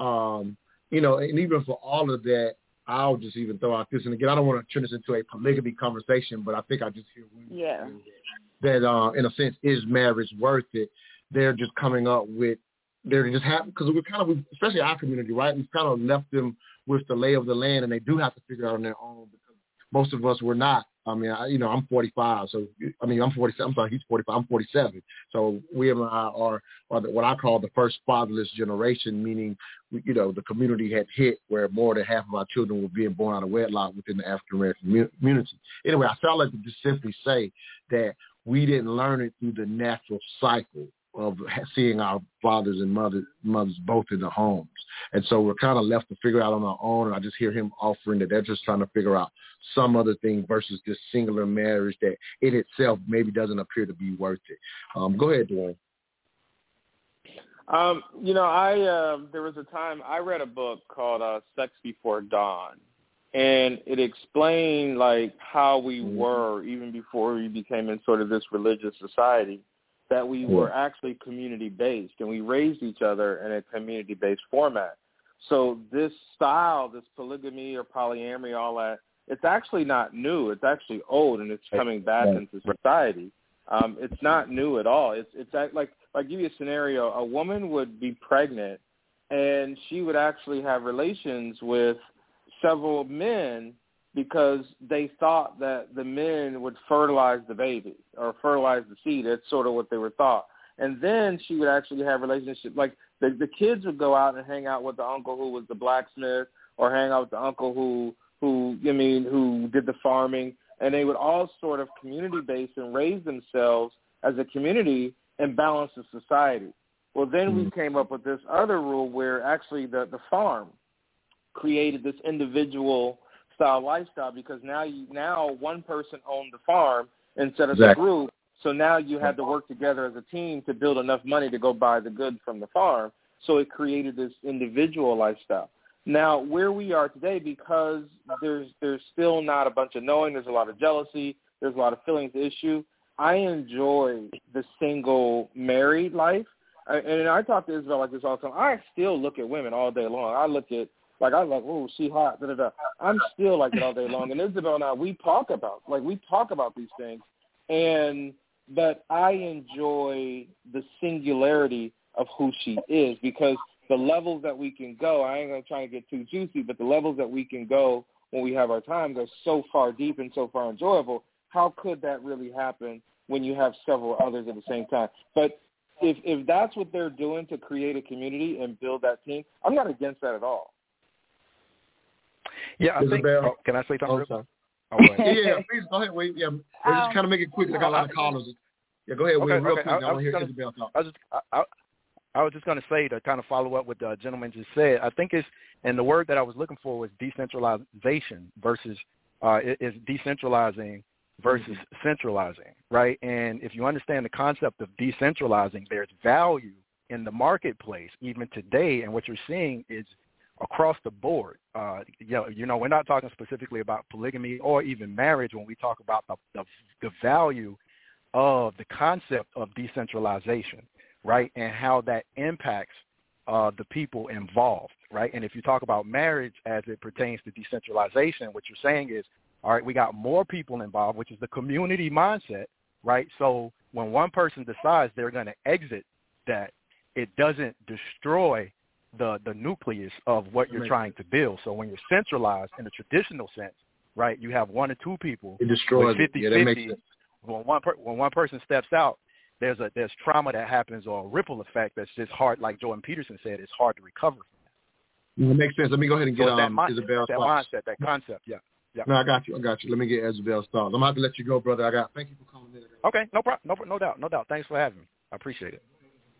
And even for all of that, I'll just even throw out this. And again, I don't want to turn this into a polygamy conversation, but I think I just hear that, in a sense, is marriage worth it? They're just coming up with, they're just happy because especially our community, right? We've kind of left them with the lay of the land, and they do have to figure it out on their own because most of us were not. I mean, I'm 45, so I'm 47. I'm sorry, he's 45. I'm 47. So we and I are what I call the first fatherless generation, meaning, the community had hit where more than half of our children were being born out of wedlock within the African American community. Anyway, I felt like to just simply say that we didn't learn it through the natural cycle of seeing our fathers and mothers both in the homes. And so we're kind of left to figure out on our own. And I just hear him offering that they're just trying to figure out some other thing versus this singular marriage that in itself maybe doesn't appear to be worth it. Go ahead, Dwayne. There was a time I read a book called Sex Before Dawn, and it explained like how we were even before we became in sort of this religious society, that we were actually community-based, and we raised each other in a community-based format. So this style, this polygamy or polyamory, all that, it's actually not new. It's actually old, and it's coming back into society. It's not new at all. It's like give you a scenario. A woman would be pregnant, and she would actually have relations with several men because they thought that the men would fertilize the baby or fertilize the seed. That's sort of what they were thought. And then she would actually have relationships. Like the kids would go out and hang out with the uncle who was the blacksmith, or hang out with the uncle who did the farming. And they would all sort of community-based and raise themselves as a community and balance the society. Well, then we came up with this other rule where actually the farm created this individual style lifestyle, because now one person owned the farm instead of the group. So now you had to work together as a team to build enough money to go buy the goods from the farm. So it created this individual lifestyle. Now, where we are today, because there's still not a bunch of knowing, there's a lot of jealousy, there's a lot of feelings issue, I enjoy the single married life. And I talk to Isabel like this all the time. I still look at women all day long. I look at, oh, she hot, da-da-da. I'm still like it all day long. And Isabel and I, we talk about these things. But I enjoy the singularity of who she is, because the levels that we can go, I ain't going to try to get too juicy, but the levels that we can go when we have our time go so far deep and so far enjoyable. How could that really happen when you have several others at the same time? But if that's what they're doing to create a community and build that team, I'm not against that at all. Yeah, I think. Can I say something? Yeah, please go ahead. Wait, just kind of make it quick. I got a lot of callers. Yeah, go ahead. Wait, real quick. I want to hear Isabel talk. I was just going to say, to kind of follow up what the gentleman just said, I think and the word that I was looking for was decentralization versus is decentralizing versus centralizing, right? And if you understand the concept of decentralizing, there's value in the marketplace even today, and what you're seeing is across the board. We're not talking specifically about polygamy or even marriage when we talk about the value of the concept of decentralization, right, and how that impacts the people involved, right? And if you talk about marriage as it pertains to decentralization, what you're saying is, all right, we got more people involved, which is the community mindset, right? So when one person decides they're going to exit that, it doesn't destroy the nucleus of what you're trying to build. So when you're centralized in the traditional sense, right, you have one or two people. It destroys with 50-50. Yeah, that makes sense. When one person steps out, there's trauma that happens or a ripple effect that's just hard. Like Jordan Peterson said, it's hard to recover from that. It makes sense. Let me go ahead and get that Isabel's thoughts. mindset, that concept. Yeah. No, I got you. Let me get Isabel's thoughts. I'm going to have to let you go, brother. Thank you for calling in. Okay, no problem. No doubt. Thanks for having me. I appreciate it.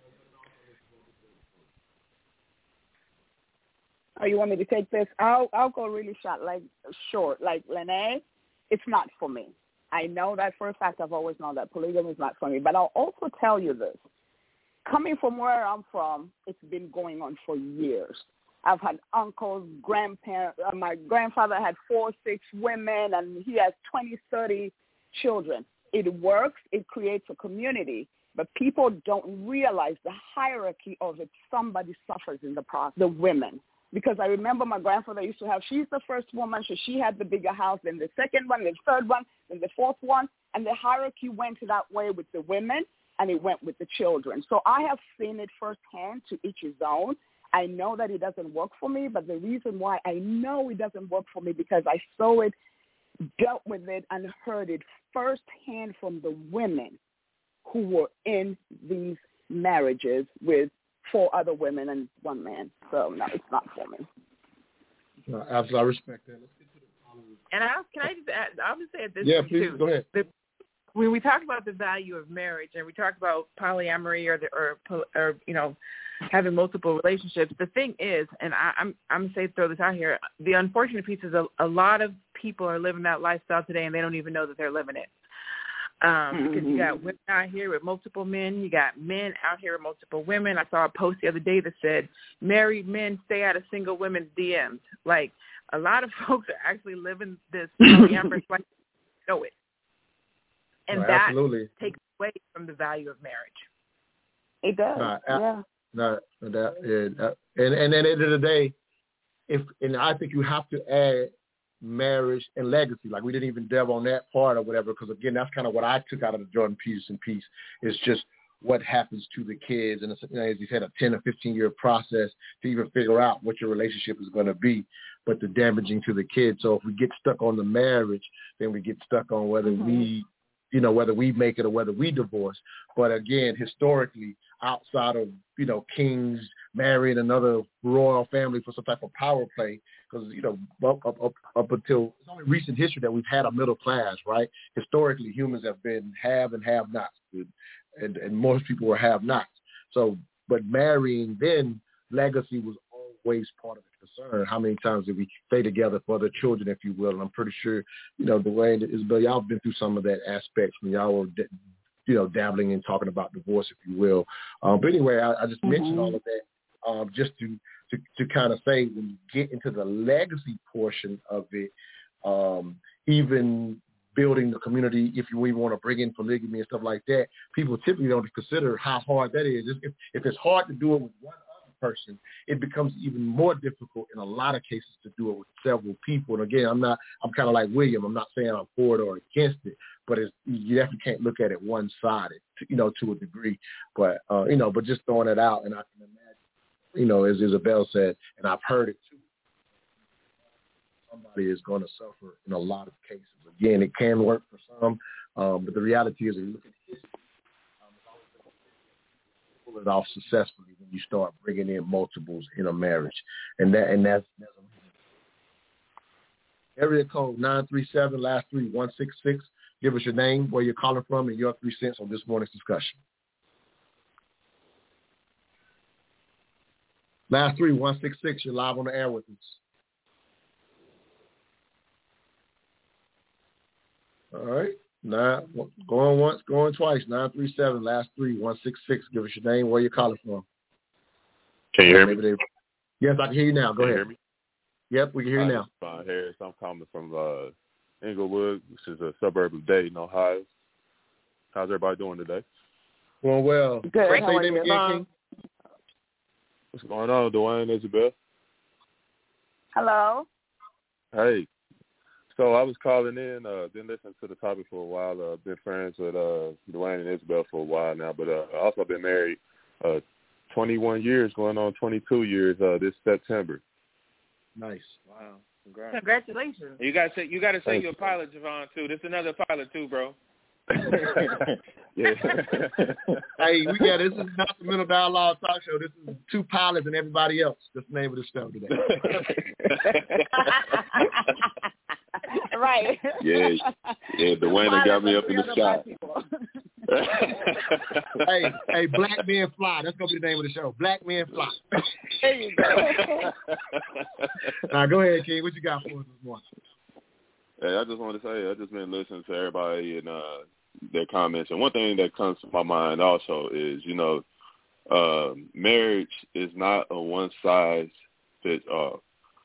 Oh, you want me to take this? I'll go really short. Like Lene, it's not for me. I know that for a fact. I've always known that polygamy is not for me. But I'll also tell you this. Coming from where I'm from, it's been going on for years. I've had uncles, grandparents. My grandfather had 4, 6 women, and he has 20, 30 children. It works. It creates a community. But people don't realize the hierarchy of it. Somebody suffers in the process, the women. Because I remember my grandfather used to have, she's the first woman, so she had the bigger house, then the second one, the third one, then the fourth one. And the hierarchy went that way with the women, and it went with the children. So I have seen it firsthand, to each his own. I know that it doesn't work for me, but the reason why I know it doesn't work for me because I saw it, dealt with it, and heard it firsthand from the women who were in these marriages with 4 other women and 1 man. So, no, it's not for me. Absolutely. I respect that. Let's get to the following. And I'll just say this Yeah, too. please, go ahead. When we talk about the value of marriage and we talk about polyamory or having multiple relationships, the thing is, and I'm going to throw this out here, the unfortunate piece is a lot of people are living that lifestyle today and they don't even know that they're living it. Because you got women out here with multiple men, you got men out here with multiple women. I saw a post the other day that said, married men stay out of single women's DMs. Like, a lot of folks are actually living this polyamorous life, know it. And that absolutely takes away from the value of marriage. It does, yeah. And at the end of the day, and I think you have to add marriage and legacy. Like, we didn't even delve on that part or whatever, because again, that's kind of what I took out of the Jordan Peterson piece. Is just what happens to the kids, and it's, as you said, a 10 or 15-year process to even figure out what your relationship is going to be, but the damaging to the kids. So if we get stuck on the marriage, then we get stuck on whether whether we make it or whether we divorce. But again, historically, outside of, kings marrying another royal family for some type of power play, because, up until it's only recent history that we've had a middle class, right? Historically, humans have been have and have-nots, and most people were have-nots. So, but marrying, then legacy was always part of the concern. How many times did we stay together for the children, if you will? And I'm pretty sure, Dwayne, Isabel, y'all have been through some of that aspect when y'all were, dabbling and talking about divorce, if you will. But anyway, I just mentioned all of that just to kind of say, when you get into the legacy portion of it, even building the community, if we want to bring in polygamy and stuff like that, people typically don't consider how hard that is. If it's hard to do it with one person, it becomes even more difficult in a lot of cases to do it with several people. And again, I'm kind of like William. I'm not saying I'm for it or against it, but you definitely can't look at it one-sided, to a degree. But but just throwing it out, and I can imagine, as Isabel said, and I've heard it too, somebody is going to suffer in a lot of cases. Again, it can work for some, but the reality is, if you look at history, pull it off successfully when you start bringing in multiples in a marriage, and that's area code 937, last 3 166. Give us your name, where you're calling from, and your 3 cents on this morning's discussion. Last 3 166. You're live on the air with us. All right. Going once, going twice. 937, last 3 166. Give us your name, where you're calling from. Can you hear me? Yes, I can hear you now. Go ahead. Hear me? Yep, we can hear you now. Ron Harris. I'm calling from Englewood, which is a suburb of Dayton, Ohio. How's everybody doing today? Doing well. Good. How are you? What's going on, Dwayne, Isabel? Hello. Hey. So I was calling in, been listening to the topic for a while. Been friends with Dwayne and Isabel for a while now, but also been married 21 years, going on 22 years this September. Nice. Wow. Congratulations. You got to say you're a pilot, Javon, too. This is another pilot, too, bro. Yeah. Hey, this is not the Mental Dialogue Talk Show. This is two pilots and everybody else. That's the name of the show today. Right. Yeah, Dwayne got me up in the sky. Hey, Black Men Fly. That's going to be the name of the show. Black Men Fly. There you go. Now, go ahead, King. What you got for us this morning? Hey, I just want to say, I've just been listening to everybody and their comments. And one thing that comes to my mind also is, marriage is not a one-size-fits-all.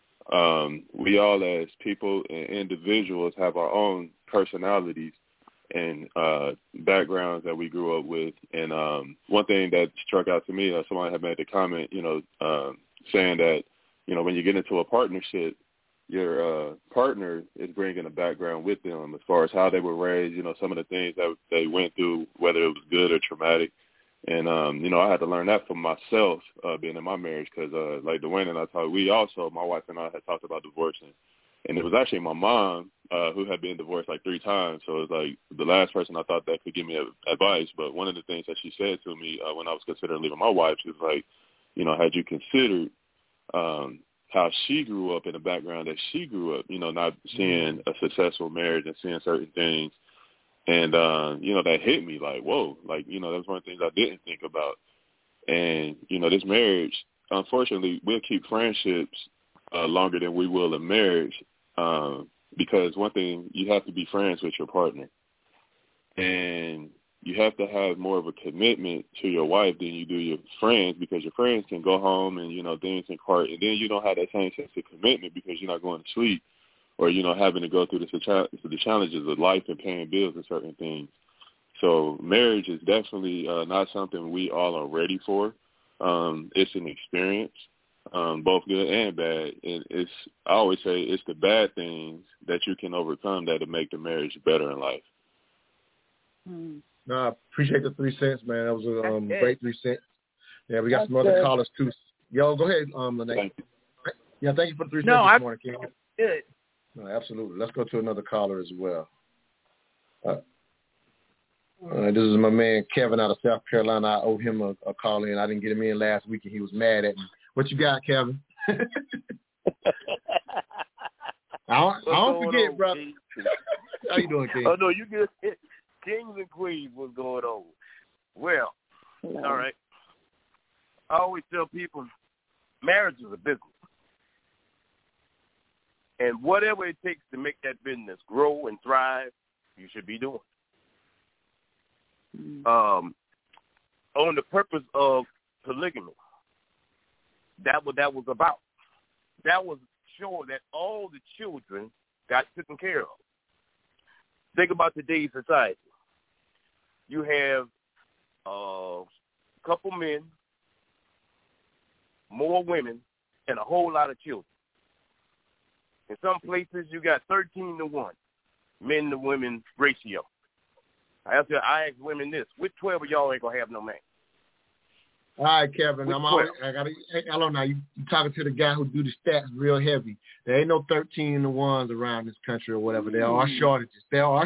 We all as people and individuals have our own personalities and backgrounds that we grew up with. And one thing that struck out to me, somebody had made the comment, saying that, when you get into a partnership, your partner is bringing a background with them as far as how they were raised, some of the things that they went through, whether it was good or traumatic. And, I had to learn that for myself being in my marriage because, like Dwayne and I talked, my wife and I had talked about divorcing. And it was actually my mom who had been divorced like 3 times. So it was like the last person I thought that could give me advice. But one of the things that she said to me when I was considering leaving my wife, she was like, had you considered how she grew up in the background that she grew up, not seeing a successful marriage and seeing certain things. And, that hit me like, whoa, like, that was one of the things I didn't think about. And, this marriage, unfortunately, we'll keep friendships longer than we will a marriage because one thing, you have to be friends with your partner. And you have to have more of a commitment to your wife than you do your friends because your friends can go home and, things in court, and then you don't have that same sense of commitment because you're not going to sleep or, having to go through the challenges of life and paying bills and certain things. So marriage is definitely not something we all are ready for. It's an experience, both good and bad. And I always say it's the bad things that you can overcome that will make the marriage better in life. No, I appreciate the 3 cents, man. That was a great 3 cents. Yeah, we got some other callers, too. Yo, go ahead, Lene. Thank you. Yeah, thank you for the 3 cents this morning, King. Good. No, absolutely. Let's go to another caller as well. This is my man Kevin out of South Carolina. I owe him a call in. I didn't get him in last week, and he was mad at me. What you got, Kevin? I don't forget, brother. How you doing, King? Oh, no, you good. Kings and queens, what's going on? Well, all right. I always tell people marriage is a business. And whatever it takes to make that business grow and thrive, you should be doing. On the purpose of polygamy, that what that was about. That was sure that all the children got taken care of. Think about today's society. You have a couple men, more women, and a whole lot of children. In some places, you got 13-1 men to women ratio. I ask women this: which 12 of y'all ain't gonna have no man? All right, Kevin. I don't know. You talking to the guy who do the stats real heavy. There ain't no 13-1s around this country or whatever. There are shortages.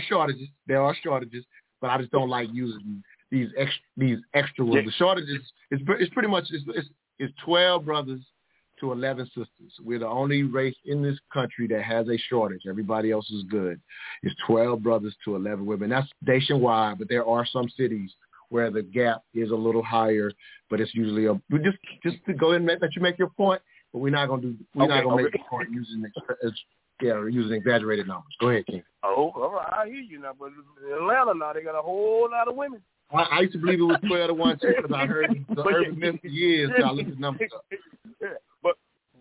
But I just don't like using these extra ones. The shortages it's pretty much it's 12 brothers to 11 sisters. We're the only race in this country that has a shortage. Everybody else is good. It's 12 brothers to 11 women. That's nationwide, but there are some cities where the gap is a little higher, but it's usually just to go ahead and let you make your point, but we're not gonna make the point using exaggerated numbers. Go ahead, King. Oh, all right, I hear you now, but in Atlanta now they got a whole lot of women. I used to believe it was 12-1 too because I heard the urban myth for years. So I looked the numbers up. Yeah, but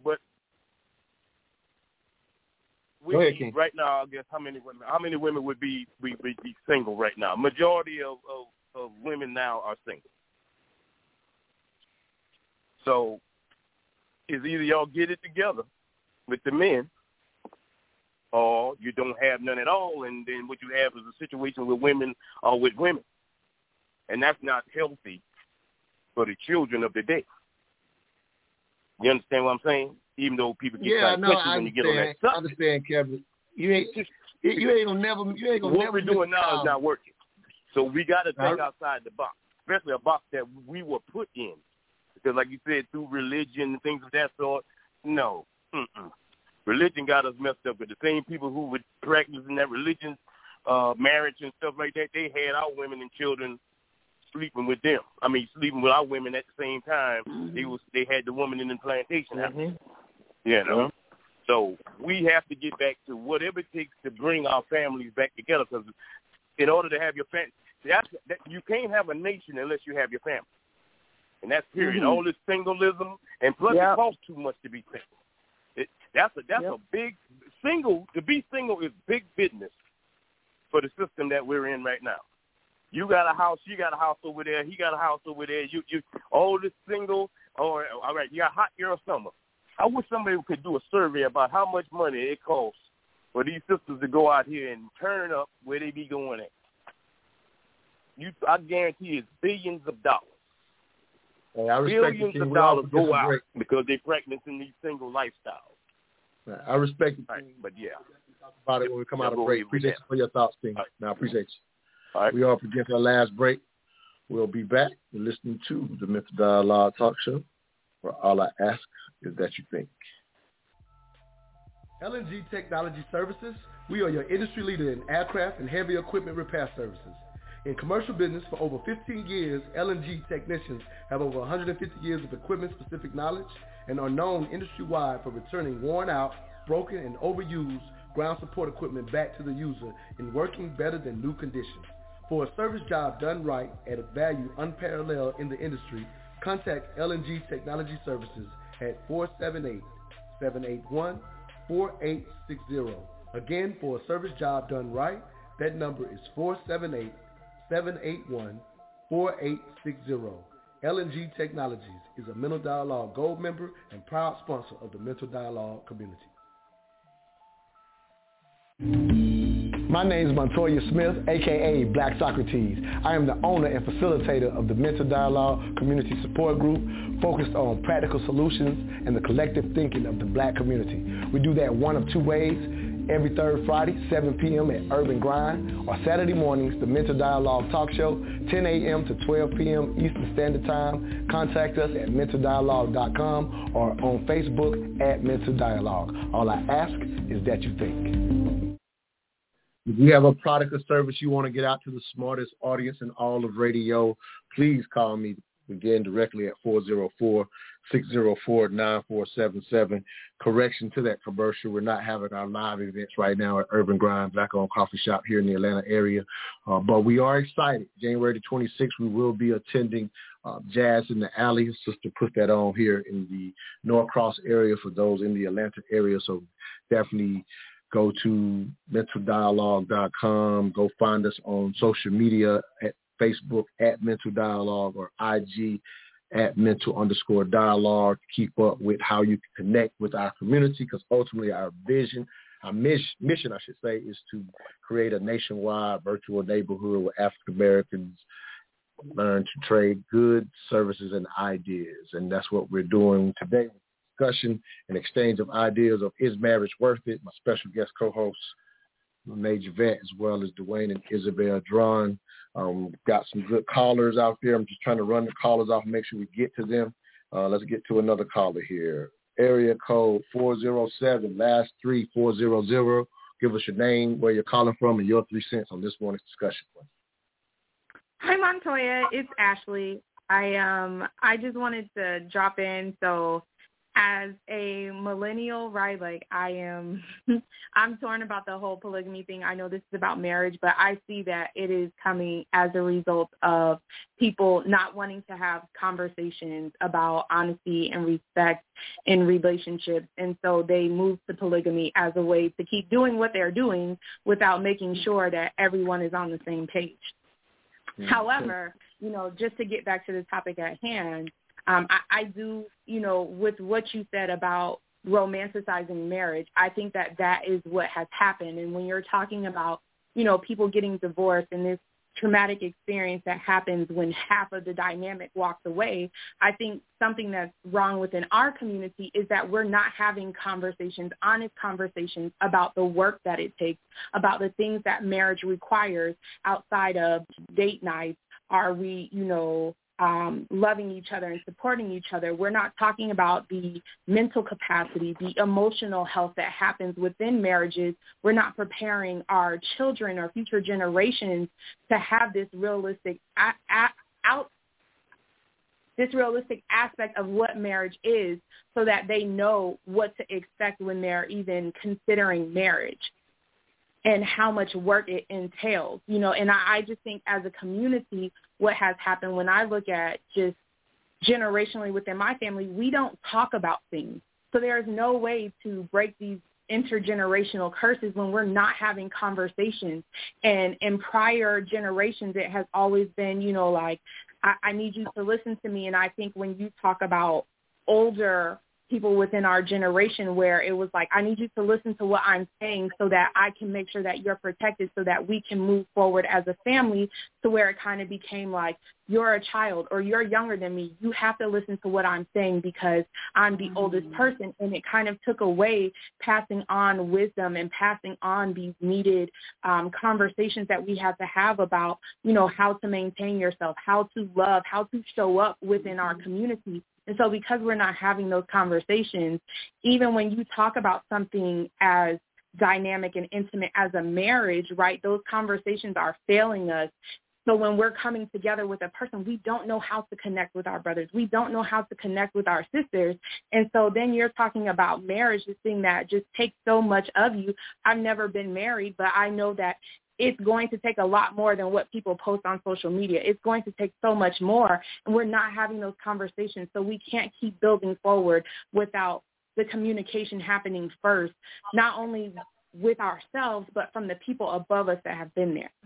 we go ahead, King. Right now, I guess how many women would be single right now? Majority of women now are single. So it's either y'all get it together with the men, or you don't have none at all, and then what you have is a situation with women or with women. And that's not healthy for the children of the day. You understand what I'm saying? Even though people get when you get on that subject. I understand, Kevin. You ain't gonna what we're doing now is not working. So we got to think outside the box, especially a box that we were put in. Because like you said, through religion and things of that sort, no. Religion got us messed up. But the same people who were practicing that religion, marriage and stuff like that, they had our women and children sleeping with them. I mean, sleeping with our women at the same time. They had the woman in the plantation house. You know? So we have to get back to whatever it takes to bring our families back together. Because in order to have your family, you can't have a nation unless you have your family. And that's period. All this singleism, and plus it costs too much to be single. That's a big single. To be single is big business for the system that we're in right now. You got a house, you got a house over there, he got a house over there. You all this single, or all right, you got hot girl summer. I wish somebody could do a survey about how much money it costs for these sisters to go out here and turn up where they be going at. I guarantee it's billions of dollars. Hey, I respect billions of dollars go out because they're practicing these single lifestyles. I respect it. Right, but talk about it when we come out of break. Appreciate you for your thoughts, King. Right. I appreciate you. All right. We are up against our last break. We'll be back. You're listening to the Mental Dialogue Talk Show, where all I ask is that you think. LNG Technology Services, we are your industry leader in aircraft and heavy equipment repair services. In commercial business for over 15 years, LNG technicians have over 150 years of equipment-specific knowledge and are known industry-wide for returning worn out, broken, and overused ground support equipment back to the user in working better than new condition. For a service job done right at a value unparalleled in the industry, contact LNG Technology Services at 478-781-4860. Again, for a service job done right, that number is 478-781-4860. LNG Technologies is a Mental Dialogue Gold member and proud sponsor of the Mental Dialogue community. My name is Montoya Smith, a.k.a. Black Socrates. I am the owner and facilitator of the Mental Dialogue Community Support Group, focused on practical solutions and the collective thinking of the Black community. We do that one of two ways: every third Friday, 7 p.m. at Urban Grind, or Saturday mornings, the Mental Dialogue Talk Show, 10 a.m. to 12 p.m. Eastern Standard Time. Contact us at mentaldialogue.com or on Facebook at Mental Dialogue. All I ask is that you think. If you have a product or service you want to get out to the smartest audience in all of radio, please call me again directly at 404-604-9477. Correction to that commercial, we're not having our live events right now at Urban Grind Black-owned coffee shop here in the Atlanta area, but we are excited. January the 26th, we will be attending Jazz in the Alley. Sister put that on here in the Norcross area for those in the Atlanta area, so definitely go to mentaldialogue.com. Go find us on social media at Facebook at Mental Dialogue or IG at Mental_Dialogue. Keep up with how you can connect with our community, because ultimately our vision, our mission, I should say, is to create a nationwide virtual neighborhood where African Americans learn to trade goods, services, and ideas. And that's what we're doing today. Discussion and exchange of ideas of Is Marriage Worth It? My special guest co-hosts, Lene Javette, as well as Dwayne and Isabel Drawn. Got some good callers out there. I'm just trying to run the callers off and make sure we get to them. Let's get to another caller here. Area code 407, last 3400. Give us your name, where you're calling from, and your 3 cents on this morning's discussion. Hi, Montoya. It's Ashley. I just wanted to drop in. So as a millennial, right, like I'm torn about the whole polygamy thing. I know this is about marriage, but I see that it is coming as a result of people not wanting to have conversations about honesty and respect in relationships. And so they move to polygamy as a way to keep doing what they're doing without making sure that everyone is on the same page. Mm-hmm. However, just to get back to the topic at hand, I do, with what you said about romanticizing marriage. I think that is what has happened. And when you're talking about, people getting divorced and this traumatic experience that happens when half of the dynamic walks away, I think something that's wrong within our community is that we're not having conversations, honest conversations about the work that it takes, about the things that marriage requires outside of date nights. Are we, loving each other and supporting each other? We're not talking about the mental capacity, the emotional health that happens within marriages. We're not preparing our children or future generations to have this realistic aspect of what marriage is, so that they know what to expect when they're even considering marriage and how much work it entails, and I just think as a community, what has happened when I look at just generationally within my family, we don't talk about things. So there's no way to break these intergenerational curses when we're not having conversations. And in prior generations, it has always been, I need you to listen to me. And I think when you talk about older people within our generation, where it was like, I need you to listen to what I'm saying so that I can make sure that you're protected, so that we can move forward as a family, to where it kind of became like, you're a child or you're younger than me. You have to listen to what I'm saying because I'm the oldest person. And it kind of took away passing on wisdom and passing on these needed conversations that we have to have about, how to maintain yourself, how to love, how to show up within our community. And so because we're not having those conversations, even when you talk about something as dynamic and intimate as a marriage, right, those conversations are failing us. So when we're coming together with a person, we don't know how to connect with our brothers. We don't know how to connect with our sisters. And so then you're talking about marriage, this thing that just takes so much of you. I've never been married, but I know that it's going to take a lot more than what people post on social media. It's going to take so much more, and we're not having those conversations. So we can't keep building forward without the communication happening first, not only with ourselves, but from the people above us that have been there.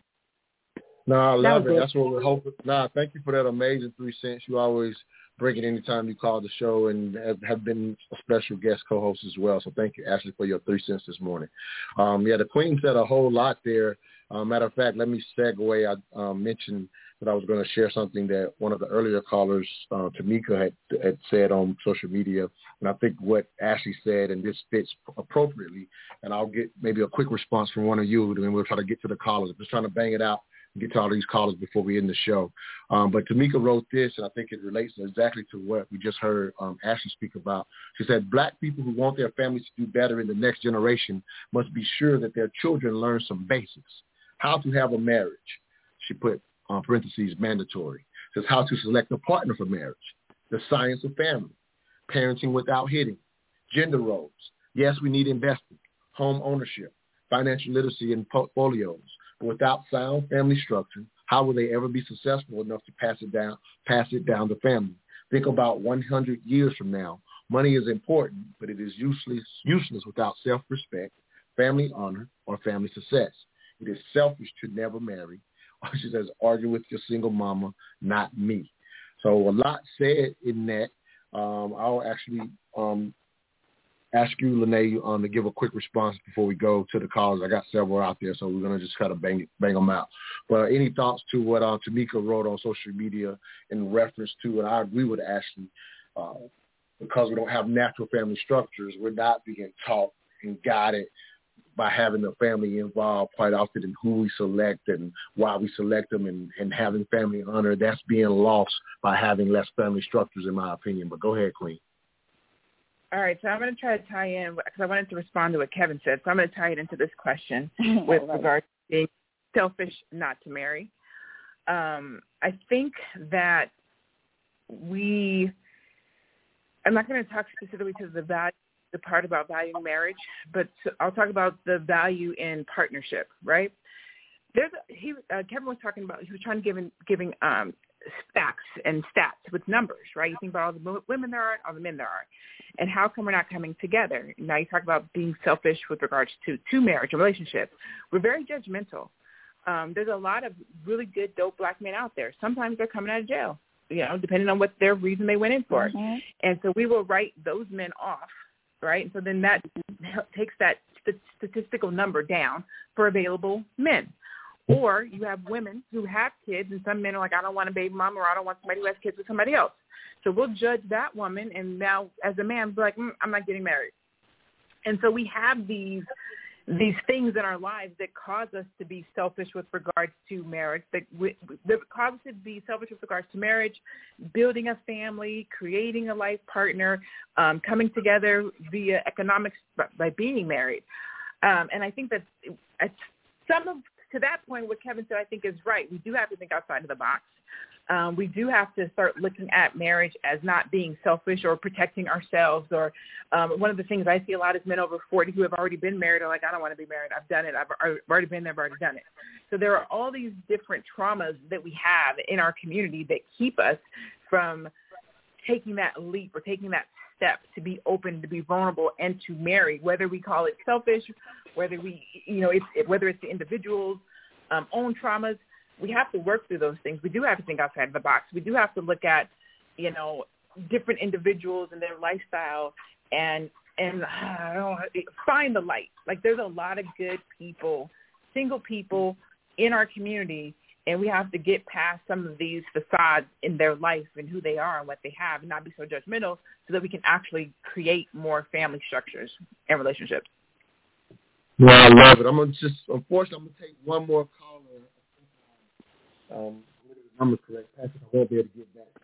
No, I love it. That's what we're hoping. Thank you for that amazing 3 cents. You always bring it anytime you call the show, and have been a special guest co-host as well. So thank you, Ashley, for your 3 cents this morning. The Queen said a whole lot there. Matter of fact, let me segue. I mentioned that I was going to share something that one of the earlier callers, Tamika, had said on social media. And I think what Ashley said, and this fits appropriately, and I'll get maybe a quick response from one of you, and then we'll try to get to the callers. I'm just trying to bang it out and get to all these callers before we end the show. But Tamika wrote this, and I think it relates exactly to what we just heard Ashley speak about. She said, Black people who want their families to do better in the next generation must be sure that their children learn some basics. How to have a marriage. She put parentheses mandatory. Says how to select a partner for marriage. The science of family. Parenting without hitting. Gender roles. Yes, we need investing. Home ownership. Financial literacy and portfolios. But without sound family structure, how will they ever be successful enough to pass it down to family? Think about 100 years from now. Money is important, but it is useless without self-respect, family honor, or family success. It is selfish to never marry. She says, argue with your single mama, not me. So a lot said in that. I'll actually ask you, Lene, to give a quick response before we go to the callers. I got several out there, so we're going to just kind of bang them out. But any thoughts to what Tamika wrote on social media in reference to, and I agree with Ashley, because we don't have natural family structures, we're not being taught and guided by having the family involved quite often in who we select and why we select them, and having family honor. That's being lost by having less family structures, in my opinion. But go ahead, Queen. All right, so I'm going to try to tie in, because I wanted to respond to what Kevin said, so I'm going to tie it into this question with regard to being selfish not to marry. I think that I'm not going to talk specifically to the part about valuing marriage, but I'll talk about the value in partnership, right? Kevin was talking about, he was trying to giving facts and stats with numbers, right? You think about all the women there are, all the men there are, and how come we're not coming together? Now you talk about being selfish with regards to marriage and relationship. We're very judgmental. There's a lot of really good, dope Black men out there. Sometimes they're coming out of jail, depending on what their reason they went in for. Mm-hmm. And so we will write those men off right? So then that takes that statistical number down for available men. Or you have women who have kids, and some men are like, I don't want a baby mama, or I don't want somebody who has kids with somebody else. So we'll judge that woman, and now as a man, be like, I'm not getting married. And so we have these things in our lives that cause us to be selfish with regards to marriage, that cause us to be selfish with regards to marriage, building a family, creating a life partner, coming together via economics by being married. And I think that to that point, what Kevin said, I think is right. We do have to think outside of the box. We do have to start looking at marriage as not being selfish or protecting ourselves. Or one of the things I see a lot is men over 40 who have already been married are like, I don't want to be married. I've done it. I've already been there. I've already done it. So there are all these different traumas that we have in our community that keep us from taking that leap or taking that step to be open, to be vulnerable, and to marry, whether we call it selfish, whether whether it's the individual's own traumas. We have to work through those things. We do have to think outside of the box. We do have to look at, different individuals and their lifestyle and find the light. Like, there's a lot of good people, single people in our community, and we have to get past some of these facades in their life and who they are and what they have, and not be so judgmental, so that we can actually create more family structures and relationships. Well, I love it. Unfortunately, I'm going to take one more caller. The number's correct. Patrick, I won't be able to get back.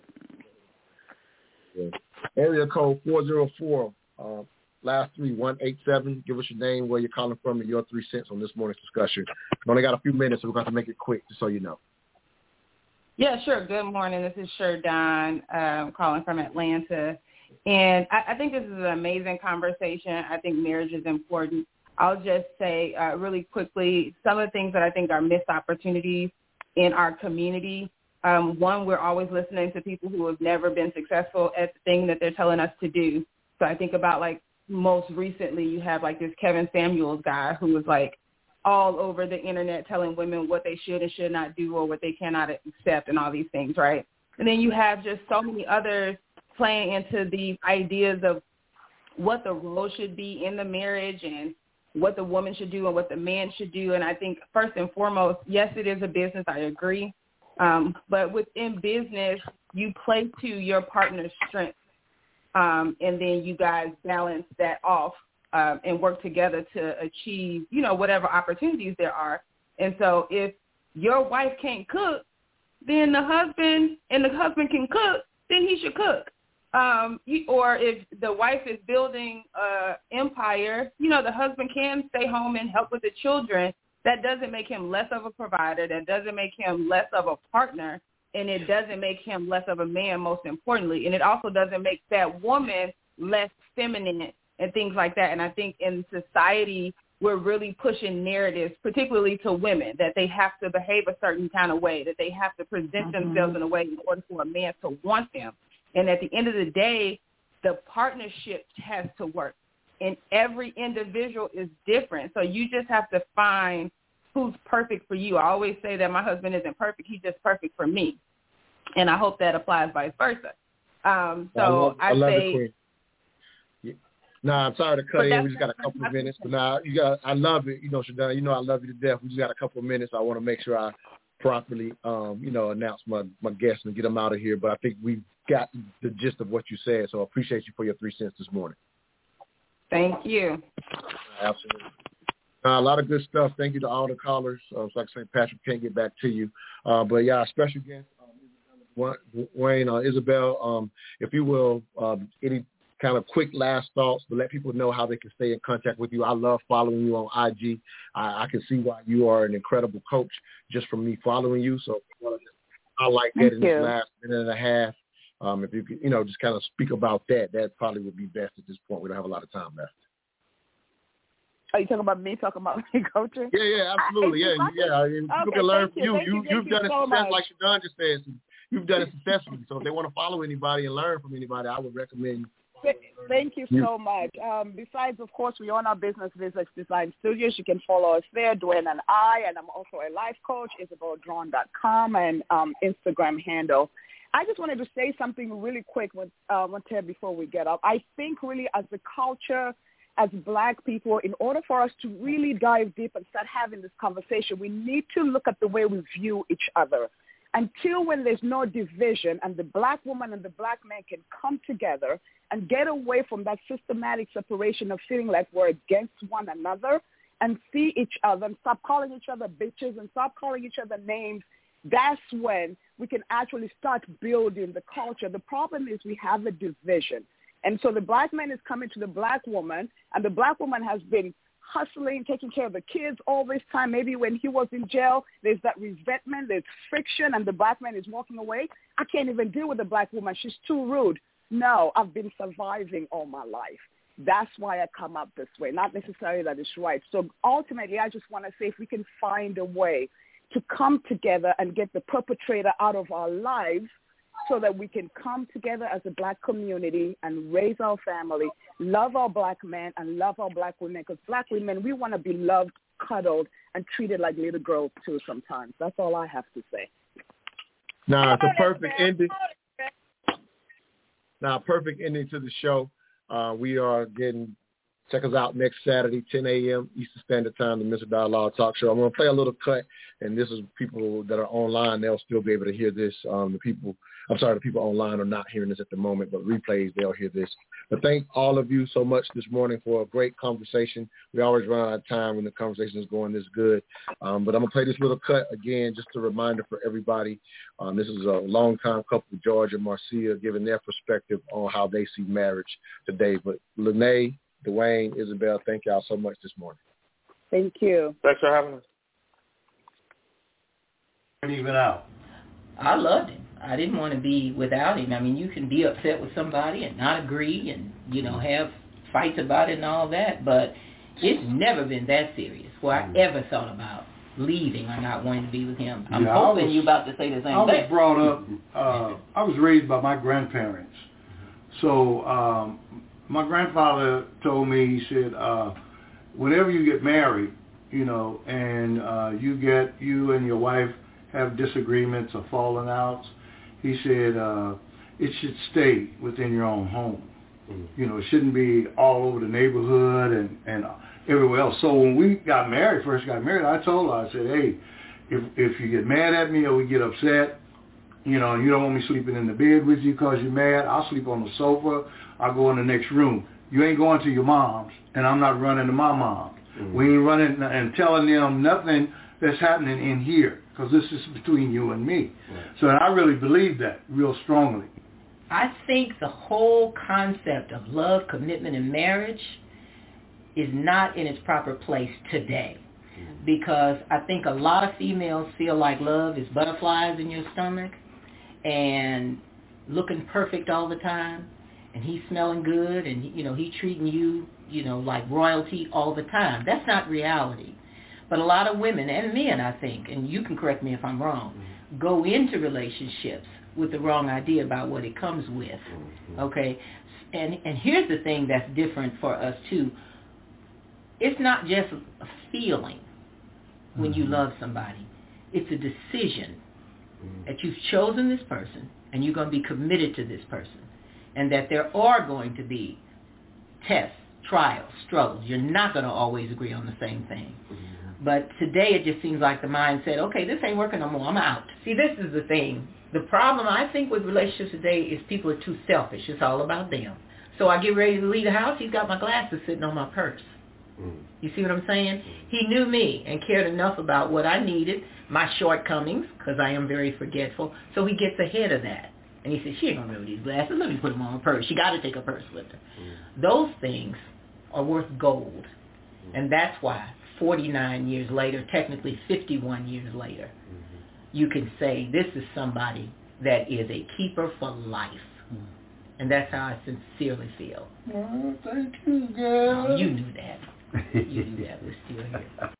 Yeah. Area code 404, last 3187. Give us your name, where you're calling from, and your 3 cents on this morning's discussion. We only got a few minutes, so we're going to make it quick, just so you know. Yeah, sure. Good morning. This is Sherdon calling from Atlanta. And I think this is an amazing conversation. I think marriage is important. I'll just say really quickly some of the things that I think are missed opportunities in our community. One, we're always listening to people who have never been successful at the thing that they're telling us to do. So I think about, like, most recently you have, like, this Kevin Samuels guy who was, like, all over the internet telling women what they should and should not do or what they cannot accept and all these things, right? And then you have just so many others playing into the ideas of what the role should be in the marriage and what the woman should do and what the man should do. And I think first and foremost, yes, it is a business. I agree. But within business, you play to your partner's strengths. And then you guys balance that off and work together to achieve, whatever opportunities there are. And so if your wife can't cook, then the husband can cook, then he should cook. Or if the wife is building an empire, the husband can stay home and help with the children. That doesn't make him less of a provider. That doesn't make him less of a partner. And it doesn't make him less of a man, most importantly. And it also doesn't make that woman less feminine and things like that. And I think in society, we're really pushing narratives, particularly to women, that they have to behave a certain kind of way, that they have to present themselves in a way in order for a man to want them. And at the end of the day, the partnership has to work. And every individual is different. So you just have to find who's perfect for you. I always say that my husband isn't perfect. He's just perfect for me. And I hope that applies vice versa. I love it, Queen. I'm sorry to cut in. We just got a couple of minutes. But I love it. Sherdon, I love you to death. We just got a couple of minutes. I want to make sure I properly, announce my guests and get them out of here. But I think we've got the gist of what you said. So I appreciate you for your 3 cents this morning. Thank you. Absolutely. A lot of good stuff. Thank you to all the callers. Like St. Patrick can't get back to you. But yeah, special guest, Wayne, Isabel, if you will, any kind of quick last thoughts to let people know how they can stay in contact with you. I love following you on IG. I can see why you are an incredible coach just from me following you. So I like that in this last minute and a half. If you could, just kind of speak about that probably would be best at this point. We don't have a lot of time left. Are you talking about me talking about me coaching? Yeah, absolutely. People can learn from you. You've done it successfully, like Sherdon just said. You've done it successfully. So if they want to follow anybody and learn from anybody, I would recommend. Thank you so much. Besides, of course, we own our business, Visage Design Studios. You can follow us there, Dwayne and I, and I'm also a life coach, IsabelDrawn.com, and Instagram handle I just wanted to say something really quick before we get up. I think really as a culture, as Black people, in order for us to really dive deep and start having this conversation, we need to look at the way we view each other. Until when there's no division and the Black woman and the Black man can come together and get away from that systematic separation of feeling like we're against one another and see each other and stop calling each other bitches and stop calling each other names, that's when we can actually start building the culture. The problem is we have a division. And so the Black man is coming to the Black woman, and the Black woman has been hustling, taking care of the kids all this time. Maybe when he was in jail, there's that resentment, there's friction, and the Black man is walking away. I can't even deal with the Black woman. She's too rude. No, I've been surviving all my life. That's why I come up this way, not necessarily that it's right. So ultimately, I just want to say if we can find a way to come together and get the perpetrator out of our lives so that we can come together as a Black community and raise our family, love our Black men and love our Black women, because Black women, we want to be loved, cuddled, and treated like little girls too sometimes. That's all I have to say. Now, it's a perfect ending. Perfect ending to the show. We are check us out next Saturday, 10 a.m. Eastern Standard Time, the Mr. Dialogue Talk Show. I'm going to play a little cut, and this is people that are online. They'll still be able to hear this. The people online are not hearing this at the moment, but replays, they'll hear this. But thank all of you so much this morning for a great conversation. We always run out of time when the conversation is going this good. But I'm going to play this little cut again, just a reminder for everybody. This is a longtime couple, George and Marcia, giving their perspective on how they see marriage today. But Lene, Dwayne, Isabel, thank y'all so much this morning. Thank you. Thanks for having us. Even out. I loved him. I didn't want to be without him. I mean, you can be upset with somebody and not agree and, have fights about it and all that, but it's never been that serious where I ever thought about leaving or not wanting to be with him. I'm hoping you're about to say the same thing. I was brought up, I was raised by my grandparents. So my grandfather told me, he said, whenever you get married, and you and your wife have disagreements or falling outs, he said it should stay within your own home. Mm-hmm. It shouldn't be all over the neighborhood and everywhere else. So when we first got married, I told her, I said, hey, if you get mad at me or we get upset, and you don't want me sleeping in the bed with you because you're mad, I'll sleep on the sofa. I'll go in the next room. You ain't going to your mom's, and I'm not running to my mom's. Mm-hmm. We ain't running and telling them nothing that's happening in here, because this is between you and me. Right. So I really believe that real strongly. I think the whole concept of love, commitment, and marriage is not in its proper place today. Mm-hmm. Because I think a lot of females feel like love is butterflies in your stomach and looking perfect all the time, and he's smelling good, and he treating you, like royalty all the time. That's not reality. But a lot of women and men, I think, and you can correct me if I'm wrong, go into relationships with the wrong idea about what it comes with. Okay? And here's the thing that's different for us too. It's not just a feeling when you love somebody. It's a decision that you've chosen this person and you're going to be committed to this person, and that there are going to be tests, trials, struggles. You're not going to always agree on the same thing. But today it just seems like the mind said, okay, this ain't working no more, I'm out. See, this is the thing. The problem, I think, with relationships today is people are too selfish. It's all about them. So I get ready to leave the house, he's got my glasses sitting on my purse. You see what I'm saying? He knew me and cared enough about what I needed, my shortcomings, because I am very forgetful, so he gets ahead of that. And he said, she ain't going to remember these glasses. Let me put them on her purse. She got to take her purse with her. Those things are worth gold. And that's why 49 years later, technically 51 years later, you can say this is somebody that is a keeper for life. And that's how I sincerely feel. Oh, thank you, girl. Oh, you knew that. You knew that. We're still here.